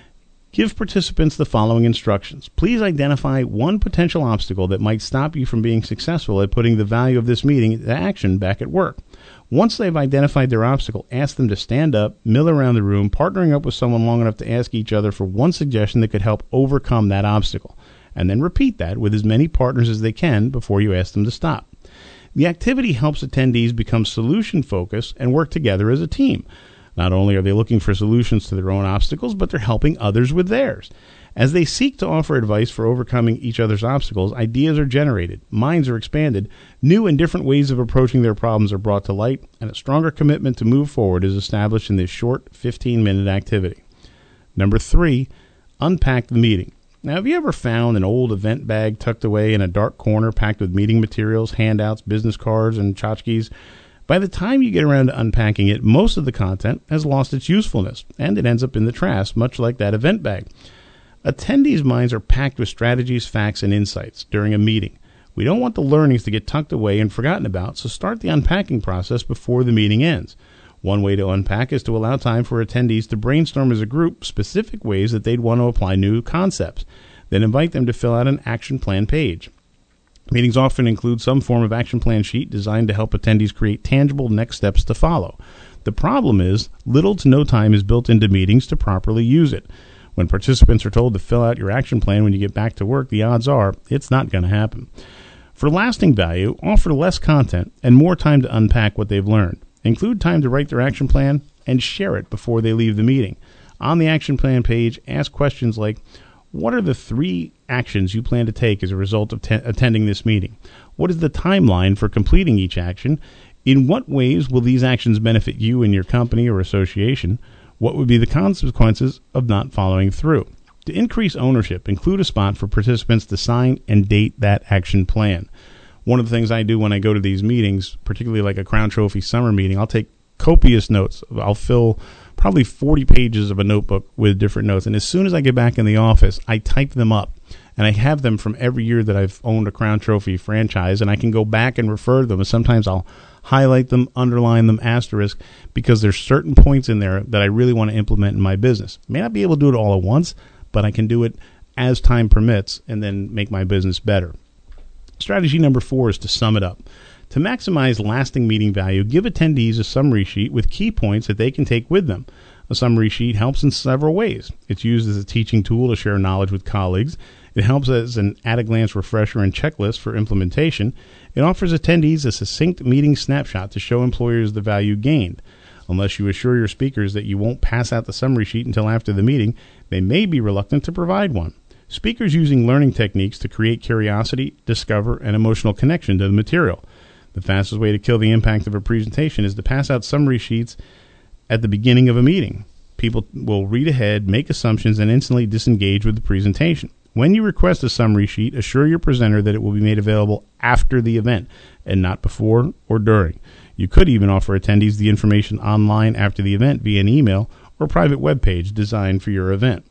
Give participants the following instructions. Please identify one potential obstacle that might stop you from being successful at putting the value of this meeting into action back at work. Once they've identified their obstacle, ask them to stand up, mill around the room, partnering up with someone long enough to ask each other for one suggestion that could help overcome that obstacle. And then repeat that with as many partners as they can before you ask them to stop. The activity helps attendees become solution-focused and work together as a team. Not only are they looking for solutions to their own obstacles, but they're helping others with theirs. As they seek to offer advice for overcoming each other's obstacles, ideas are generated, minds are expanded, new and different ways of approaching their problems are brought to light, and a stronger commitment to move forward is established in this short fifteen-minute activity. Number three, unpack the meeting. Now, have you ever found an old event bag tucked away in a dark corner packed with meeting materials, handouts, business cards, and tchotchkes? By the time you get around to unpacking it, most of the content has lost its usefulness, and it ends up in the trash, much like that event bag. Attendees' minds are packed with strategies, facts, and insights during a meeting. We don't want the learnings to get tucked away and forgotten about, so start the unpacking process before the meeting ends. One way to unpack is to allow time for attendees to brainstorm as a group specific ways that they'd want to apply new concepts. Then invite them to fill out an action plan page. Meetings often include some form of action plan sheet designed to help attendees create tangible next steps to follow. The problem is, little to no time is built into meetings to properly use it. When participants are told to fill out your action plan when you get back to work, the odds are it's not going to happen. For lasting value, offer less content and more time to unpack what they've learned. Include time to write their action plan and share it before they leave the meeting. On the action plan page, ask questions like, what are the three actions you plan to take as a result of te- attending this meeting? What is the timeline for completing each action? In what ways will these actions benefit you and your company or association? What would be the consequences of not following through? To increase ownership, include a spot for participants to sign and date that action plan. One of the things I do when I go to these meetings, particularly like a Crown Trophy summer meeting, I'll take copious notes. I'll fill probably forty pages of a notebook with different notes. And as soon as I get back in the office, I type them up. And I have them from every year that I've owned a Crown Trophy franchise. And I can go back and refer to them. And sometimes I'll highlight them, underline them, asterisk, because there's certain points in there that I really want to implement in my business. I may not be able to do it all at once, but I can do it as time permits and then make my business better. Strategy number four is to sum it up. To maximize lasting meeting value, give attendees a summary sheet with key points that they can take with them. A summary sheet helps in several ways. It's used as a teaching tool to share knowledge with colleagues. It helps as an at-a-glance refresher and checklist for implementation. It offers attendees a succinct meeting snapshot to show employers the value gained. Unless you assure your speakers that you won't pass out the summary sheet until after the meeting, they may be reluctant to provide one. Speakers using learning techniques to create curiosity, discover, and emotional connection to the material. The fastest way to kill the impact of a presentation is to pass out summary sheets at the beginning of a meeting. People will read ahead, make assumptions, and instantly disengage with the presentation. When you request a summary sheet, assure your presenter that it will be made available after the event and not before or during. You could even offer attendees the information online after the event via an email or private web page designed for your event.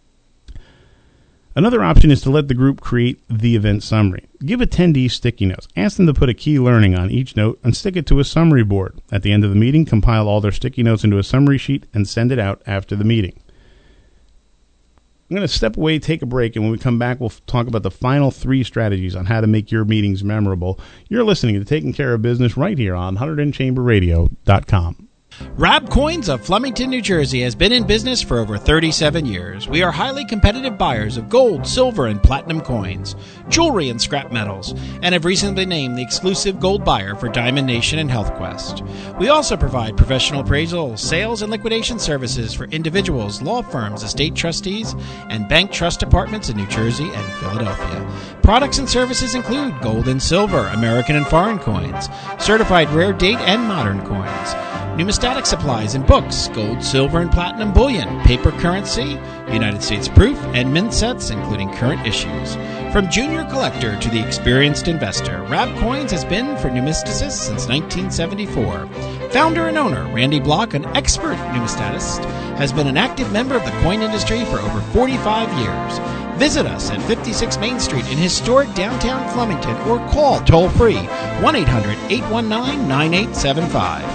Another option is to let the group create the event summary. Give attendees sticky notes. Ask them to put a key learning on each note and stick it to a summary board. At the end of the meeting, compile all their sticky notes into a summary sheet and send it out after the meeting. I'm going to step away, take a break, and when we come back, we'll talk about the final three strategies on how to make your meetings memorable. You're listening to Taking Care of Business right here on one hundred chamber radio dot com. Rab Coins of Flemington, New Jersey has been in business for over thirty-seven years. We are highly competitive buyers of gold, silver, and platinum coins, jewelry, and scrap metals, and have recently been named the exclusive gold buyer for Diamond Nation and HealthQuest. We also provide professional appraisal, sales, and liquidation services for individuals, law firms, estate trustees, and bank trust departments in New Jersey and Philadelphia. Products and services include gold and silver, American and foreign coins, certified rare date and modern coins, numismatic supplies and books, gold, silver, and platinum bullion, paper currency, United States proof, and mint sets, including current issues. From junior collector to the experienced investor, Rab Coins has been for numismaticists since nineteen seventy-four. Founder and owner Randy Block, an expert numismatist, has been an active member of the coin industry for over forty-five years. Visit us at fifty-six Main Street in historic downtown Flemington or call toll-free one eight hundred, eight one nine, nine eight seven five.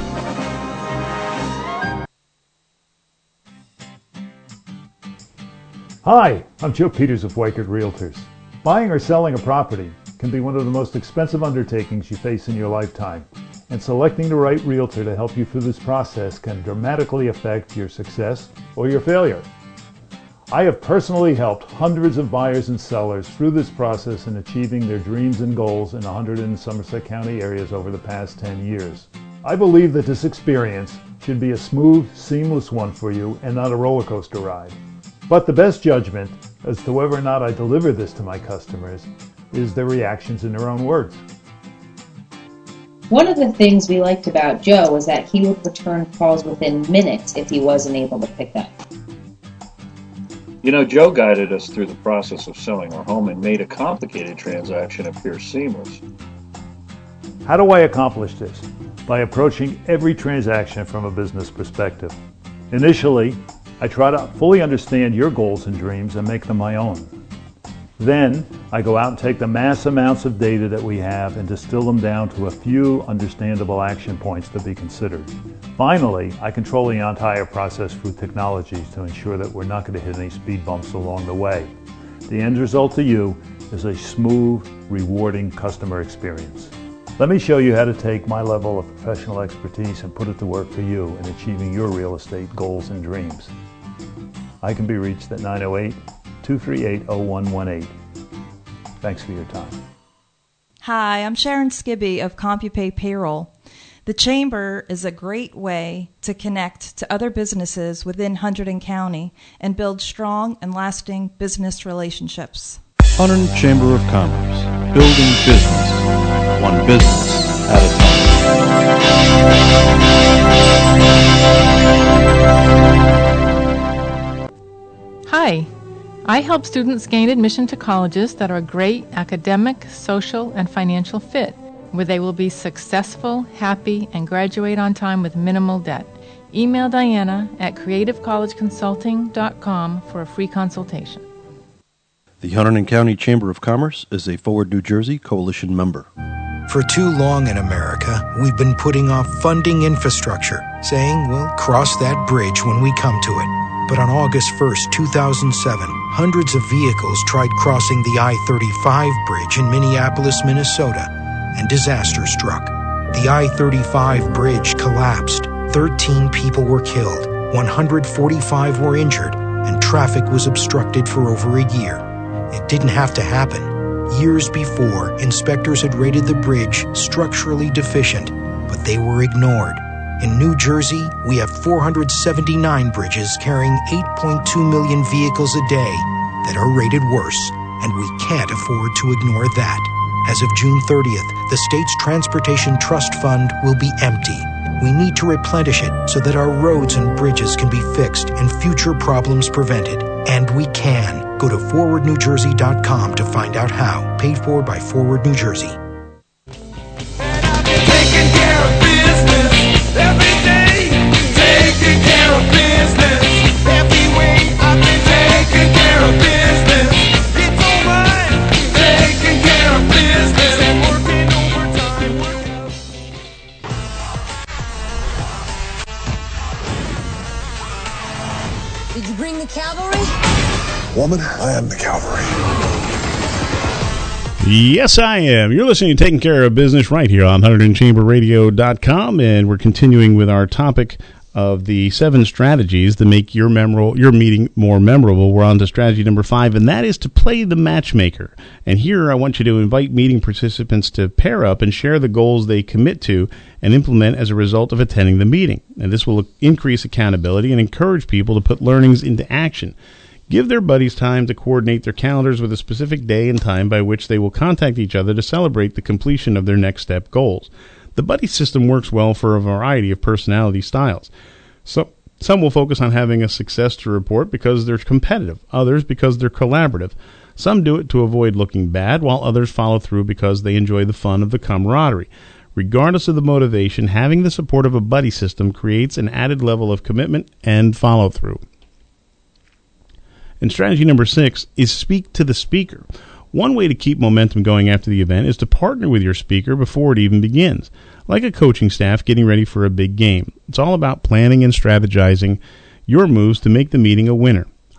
Hi, I'm Joe Peters of Weichert Realtors. Buying or selling a property can be one of the most expensive undertakings you face in your lifetime, and selecting the right realtor to help you through this process can dramatically affect your success or your failure. I have personally helped hundreds of buyers and sellers through this process in achieving their dreams and goals in one hundred in Somerset County areas over the past ten years. I believe that this experience should be a smooth, seamless one for you and not a roller coaster ride. But the best judgment as to whether or not I deliver this to my customers is their reactions in their own words. One of the things we liked about Joe was that he would return calls within minutes if he wasn't able to pick up. You know, Joe guided us through the process of selling our home and made a complicated transaction appear seamless. How do I accomplish this? By approaching every transaction from a business perspective. Initially, I try to fully understand your goals and dreams and make them my own. Then, I go out and take the mass amounts of data that we have and distill them down to a few understandable action points to be considered. Finally, I control the entire process through technologies to ensure that we're not going to hit any speed bumps along the way. The end result to you is a smooth, rewarding customer experience. Let me show you how to take my level of professional expertise and put it to work for you in achieving your real estate goals and dreams. I can be reached at nine oh eight, two three eight, oh one one eight. Thanks for your time. Hi, I'm Sharon Skibby of CompuPay Payroll. The Chamber is a great way to connect to other businesses within Hunterdon County and build strong and lasting business relationships. Hunterdon Chamber of Commerce, building business, one business at a time. Hi, I help students gain admission to colleges that are a great academic, social, and financial fit, where they will be successful, happy, and graduate on time with minimal debt. Email Diana at creative college consulting dot com for a free consultation. The Hunterdon County Chamber of Commerce is a Forward New Jersey coalition member. For too long in America, we've been putting off funding infrastructure, saying we'll cross that bridge when we come to it. But on August first, two thousand seven, hundreds of vehicles tried crossing the I thirty-five bridge in Minneapolis, Minnesota, and disaster struck. The I thirty-five bridge collapsed. thirteen people were killed, one hundred forty-five were injured, and traffic was obstructed for over a year. It didn't have to happen. Years before, inspectors had rated the bridge structurally deficient, but they were ignored. In New Jersey, we have four hundred seventy-nine bridges carrying eight point two million vehicles a day that are rated worse, and we can't afford to ignore that. As of June thirtieth, the state's Transportation Trust Fund will be empty. We need to replenish it so that our roads and bridges can be fixed and future problems prevented. And we can. Go to forward new jersey dot com to find out how. Paid for by Forward New Jersey. Taking care of business every day. Taking care of business every way. I've been taking care of business. It's alright. Taking care of business and working overtime. Did you bring the cavalry? Woman, I am the cavalry. Yes, I am. You're listening to Taking Care of Business right here on Hunterdon Chamber Radio dot com, and we're continuing with our topic of the seven strategies to make your memorable, your meeting more memorable. We're on to strategy number five, and that is to play the matchmaker. And here I want you to invite meeting participants to pair up and share the goals they commit to and implement as a result of attending the meeting. And this will increase accountability and encourage people to put learnings into action. Give their buddies time to coordinate their calendars with a specific day and time by which they will contact each other to celebrate the completion of their next step goals. The buddy system works well for a variety of personality styles. So, some will focus on having a success to report because they're competitive, others because they're collaborative. Some do it to avoid looking bad, while others follow through because they enjoy the fun of the camaraderie. Regardless of the motivation, having the support of a buddy system creates an added level of commitment and follow-through. And strategy number six is speak to the speaker. One way to keep momentum going after the event is to partner with your speaker before it even begins. Like a coaching staff getting ready for a big game. It's all about planning and strategizing your moves to make the meeting a winner.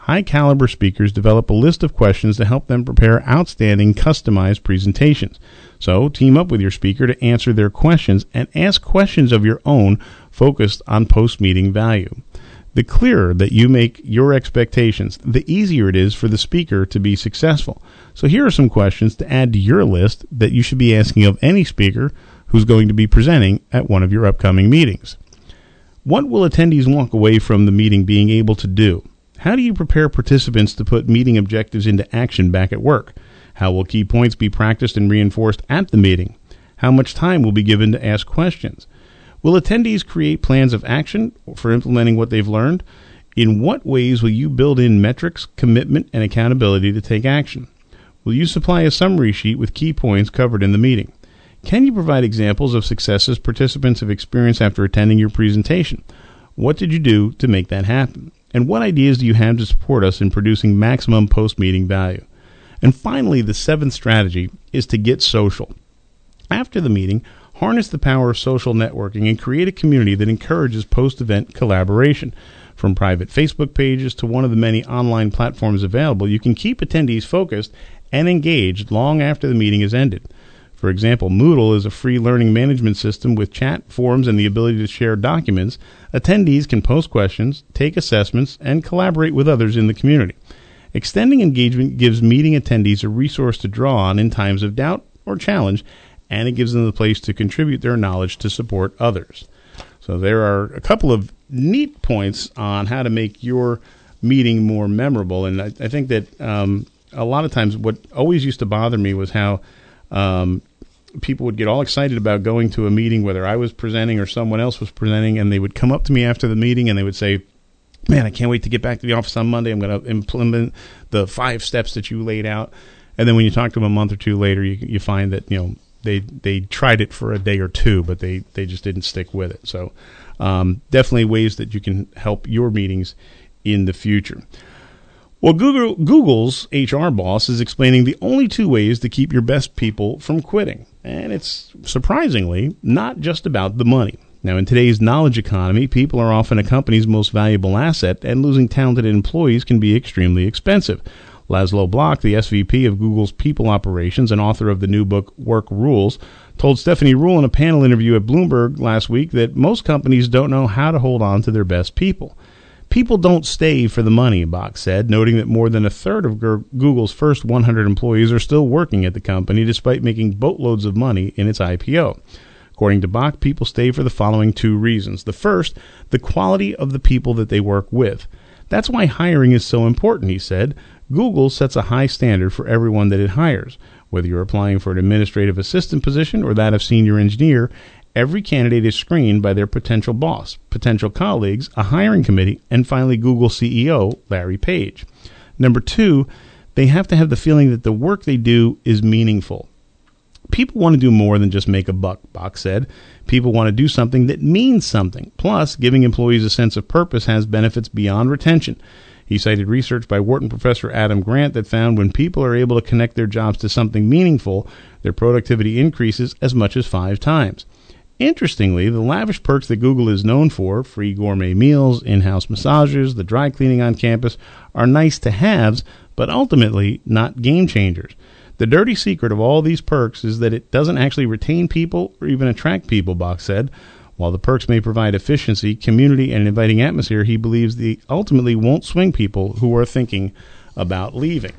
high-caliber speakers develop a list of questions to help them prepare outstanding, customized presentations. So team up with your speaker to answer their questions and ask questions of your own focused on post-meeting value. The clearer that you make your expectations, the easier it is for the speaker to be successful. So here are some questions to add to your list that you should be asking of any speaker who's going to be presenting at one of your upcoming meetings. What will attendees walk away from the meeting being able to do? How do you prepare participants to put meeting objectives into action back at work? How will key points be practiced and reinforced at the meeting? How much time will be given to ask questions? Will attendees create plans of action for implementing what they've learned? In what ways will you build in metrics, commitment, and accountability to take action? Will you supply a summary sheet with key points covered in the meeting? Can you provide examples of successes participants have experienced after attending your presentation? What did you do to make that happen? And what ideas do you have to support us in producing maximum post-meeting value? And finally, the seventh strategy is to get social. After the meeting, harness the power of social networking and create a community that encourages post-event collaboration. From private Facebook pages to one of the many online platforms available, you can keep attendees focused and engaged long after the meeting is ended. For example, Moodle is a free learning management system with chat, forums, and the ability to share documents. Attendees can post questions, take assessments, and collaborate with others in the community. Extending engagement gives meeting attendees a resource to draw on in times of doubt or challenge, and it gives them the place to contribute their knowledge to support others. So there are a couple of neat points on how to make your meeting more memorable, and I, I think that um, a lot of times what always used to bother me was how um, people would get all excited about going to a meeting, whether I was presenting or someone else was presenting, and they would come up to me after the meeting and they would say, man, I can't wait to get back to the office on Monday. I'm going to implement the five steps that you laid out. And then when you talk to them a month or two later, you, you find that, you know, they they tried it for a day or two, but they, they just didn't stick with it. So um, definitely ways that you can help your meetings in the future. Well, Google, Google's H R boss is explaining the only two ways to keep your best people from quitting. And it's surprisingly not just about the money. Now, in today's knowledge economy, people are often a company's most valuable asset, and losing talented employees can be extremely expensive. Laszlo Block, the S V P of Google's People Operations and author of the new book Work Rules, told Stephanie Ruhle in a panel interview at Bloomberg last week that most companies don't know how to hold on to their best people. People don't stay for the money, Bach said, noting that more than a third of Google's first one hundred employees are still working at the company despite making boatloads of money in its I P O. According to Bach, people stay for the following two reasons. The first, the quality of the people that they work with. That's why hiring is so important, he said. Google sets a high standard for everyone that it hires. Whether you're applying for an administrative assistant position or that of senior engineer, every candidate is screened by their potential boss, potential colleagues, a hiring committee, and finally Google C E O Larry Page. Number two, they have to have the feeling that the work they do is meaningful. People want to do more than just make a buck, Bach said. People want to do something that means something. Plus, giving employees a sense of purpose has benefits beyond retention. He cited research by Wharton professor Adam Grant that found when people are able to connect their jobs to something meaningful, their productivity increases as much as five times. Interestingly, the lavish perks that Google is known for, free gourmet meals, in-house massages, the dry cleaning on campus, are nice to haves, but ultimately not game changers. The dirty secret of all these perks is that it doesn't actually retain people or even attract people, Bach said. While the perks may provide efficiency, community, and an inviting atmosphere, he believes they ultimately won't swing people who are thinking about leaving.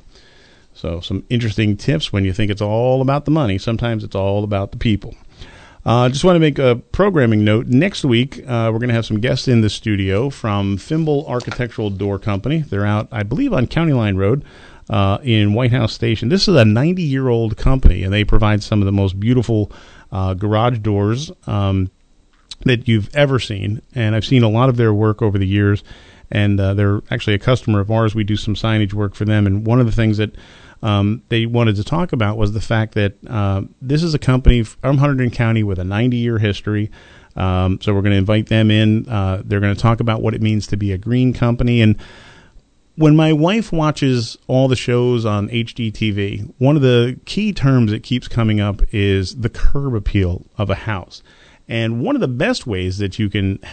So some interesting tips when you think it's all about the money. Sometimes it's all about the people. I uh, just want to make a programming note. Next week, uh, we're going to have some guests in the studio from Fimble Architectural Door Company. They're out, I believe, on County Line Road uh, in White House Station. This is a ninety-year-old company, and they provide some of the most beautiful uh, garage doors um, that you've ever seen. And I've seen a lot of their work over the years, and uh, they're actually a customer of ours. We do some signage work for them, and one of the things that Um, they wanted to talk about was the fact that uh, this is a company from Hunterdon County with a ninety-year history. Um, so we're going to invite them in. Uh, they're going to talk about what it means to be a green company. And when my wife watches all the shows on H G T V, one of the key terms that keeps coming up is the curb appeal of a house. And one of the best ways that you can have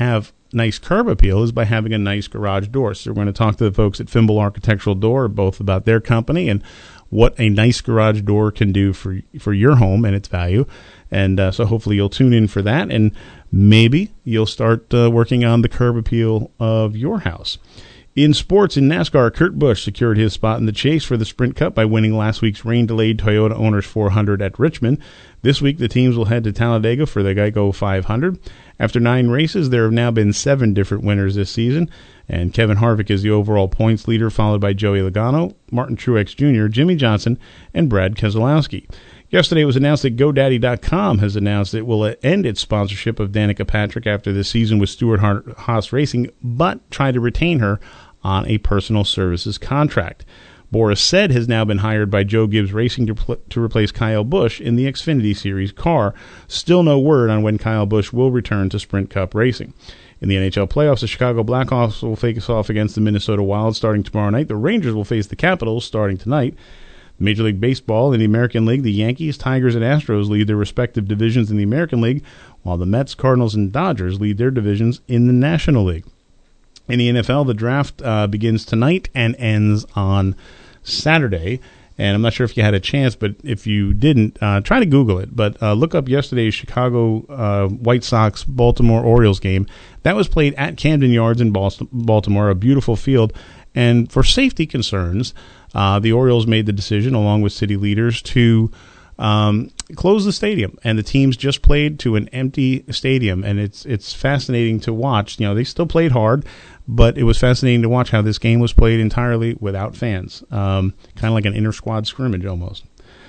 nice curb appeal is by having a nice garage door. So we're going to talk to the folks at Fimble Architectural Door, both about their company and what a nice garage door can do for for your home and its value. And uh, so hopefully you'll tune in for that, and maybe you'll start uh, working on the curb appeal of your house. In sports, in NASCAR, Kurt Busch secured his spot in the chase for the Sprint Cup by winning last week's rain-delayed Toyota Owners four hundred at Richmond. This week, the teams will head to Talladega for the Geico five hundred. After nine races, there have now been seven different winners this season, and Kevin Harvick is the overall points leader, followed by Joey Logano, Martin Truex Junior, Jimmy Johnson, and Brad Keselowski. Yesterday, it was announced that GoDaddy dot com has announced it will end its sponsorship of Danica Patrick after the season with Stewart-Haas Racing, but try to retain her on a personal services contract. Boris Said has now been hired by Joe Gibbs Racing to, pl- to replace Kyle Busch in the Xfinity Series car. Still no word on when Kyle Busch will return to Sprint Cup racing. In the N H L playoffs, the Chicago Blackhawks will face off against the Minnesota Wild starting tomorrow night. The Rangers will face the Capitals starting tonight. Major League Baseball in the American League, the Yankees, Tigers, and Astros lead their respective divisions in the American League, while the Mets, Cardinals, and Dodgers lead their divisions in the National League. In the N F L, the draft uh, begins tonight and ends on Saturday. And I'm not sure if you had a chance, but if you didn't, uh, try to Google it. But uh, look up yesterday's Chicago uh, White Sox-Baltimore Orioles game. That was played at Camden Yards in Baltimore, a beautiful field. And for safety concerns, uh, the Orioles made the decision, along with city leaders, to um, close the stadium. And the teams just played to an empty stadium. And it's it's fascinating to watch. You know, they still played hard, but it was fascinating to watch how this game was played entirely without fans. Um, kind of like an inter-squad scrimmage almost.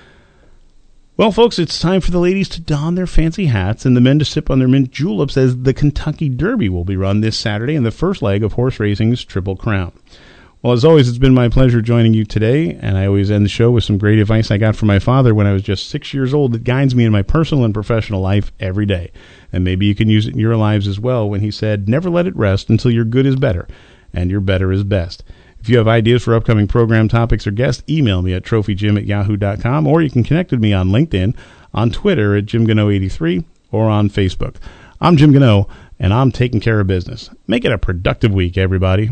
Well, folks, it's time for the ladies to don their fancy hats and the men to sip on their mint juleps as the Kentucky Derby will be run this Saturday in the first leg of horse racing's Triple Crown. Well, as always, it's been my pleasure joining you today, and I always end the show with some great advice I got from my father when I was just six years old that guides me in my personal and professional life every day. And maybe you can use it in your lives as well when he said, never let it rest until your good is better, and your better is best. If you have ideas for upcoming program topics or guests, email me at trophy jim at yahoo dot com, or you can connect with me on LinkedIn, on Twitter at Jim Gano eighty-three, or on Facebook. I'm Jim Gano, and I'm taking care of business. Make it a productive week, everybody.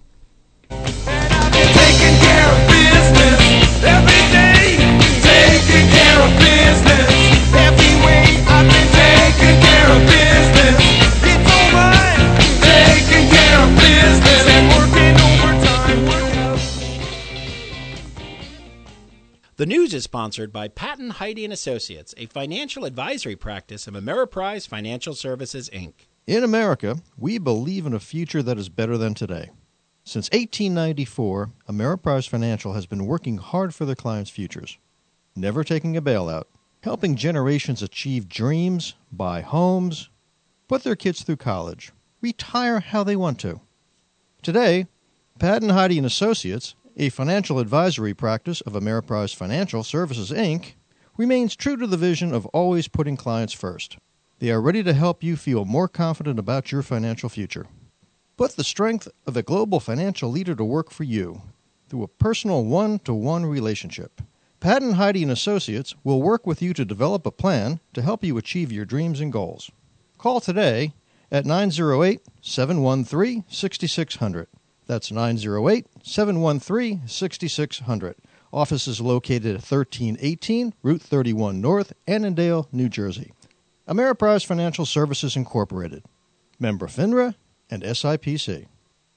Taking care of business every day. Taking care of business every way. I've been taking care of business. It's alright. Taking care of business and working overtime. The news is sponsored by Patton Heide and Associates, a financial advisory practice of Ameriprise Financial Services, Incorporated. In America, we believe in a future that is better than today. Since eighteen ninety-four, Ameriprise Financial has been working hard for their clients' futures, never taking a bailout, helping generations achieve dreams, buy homes, put their kids through college, retire how they want to. Today, Patton Heide and Associates, a financial advisory practice of Ameriprise Financial Services, Incorporated, remains true to the vision of always putting clients first. They are ready to help you feel more confident about your financial future. Put the strength of a global financial leader to work for you through a personal one-to-one relationship. Patton Heide and Associates will work with you to develop a plan to help you achieve your dreams and goals. Call today at nine oh eight, seven one three, six six zero zero. That's nine oh eight, seven one three, six six zero zero. Office is located at thirteen eighteen Route thirty-one North, Annandale, New Jersey. Ameriprise Financial Services, Incorporated. Member FINRA and S I P C.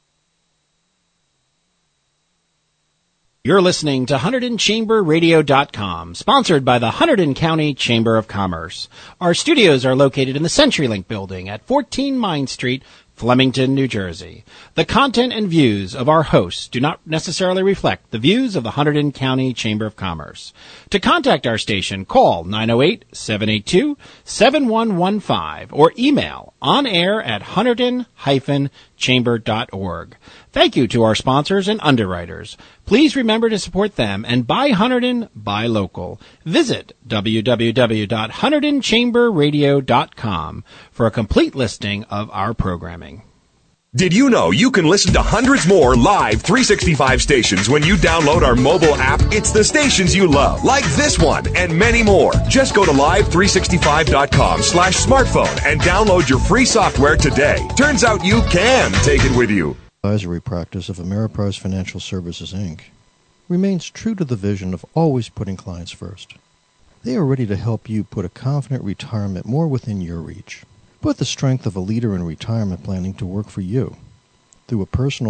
You're listening to Hunterdon Chamber Radio dot com, sponsored by the Hunterdon County Chamber of Commerce. Our studios are located in the CenturyLink building at fourteen Mine Street, Flemington, New Jersey. The content and views of our hosts do not necessarily reflect the views of the Hunterdon County Chamber of Commerce. To contact our station, call nine oh eight, seven eight two, seven one one five or email onair at hunterdon dash chamber dot org. Thank you to our sponsors and underwriters. Please remember to support them and buy Hunterdon, buy local. Visit w w w dot hunterdon chamber radio dot com for a complete listing of our programming. Did you know you can listen to hundreds more live three sixty-five stations when you download our mobile app? It's the stations you love, like this one and many more. Just go to live three sixty-five dot com slash smartphone and download your free software today. Turns out you can take it with you. Advisory practice of Ameriprise Financial Services, Incorporated remains true to the vision of always putting clients first. They are ready to help you put a confident retirement more within your reach. Put the strength of a leader in retirement planning to work for you. Through a personal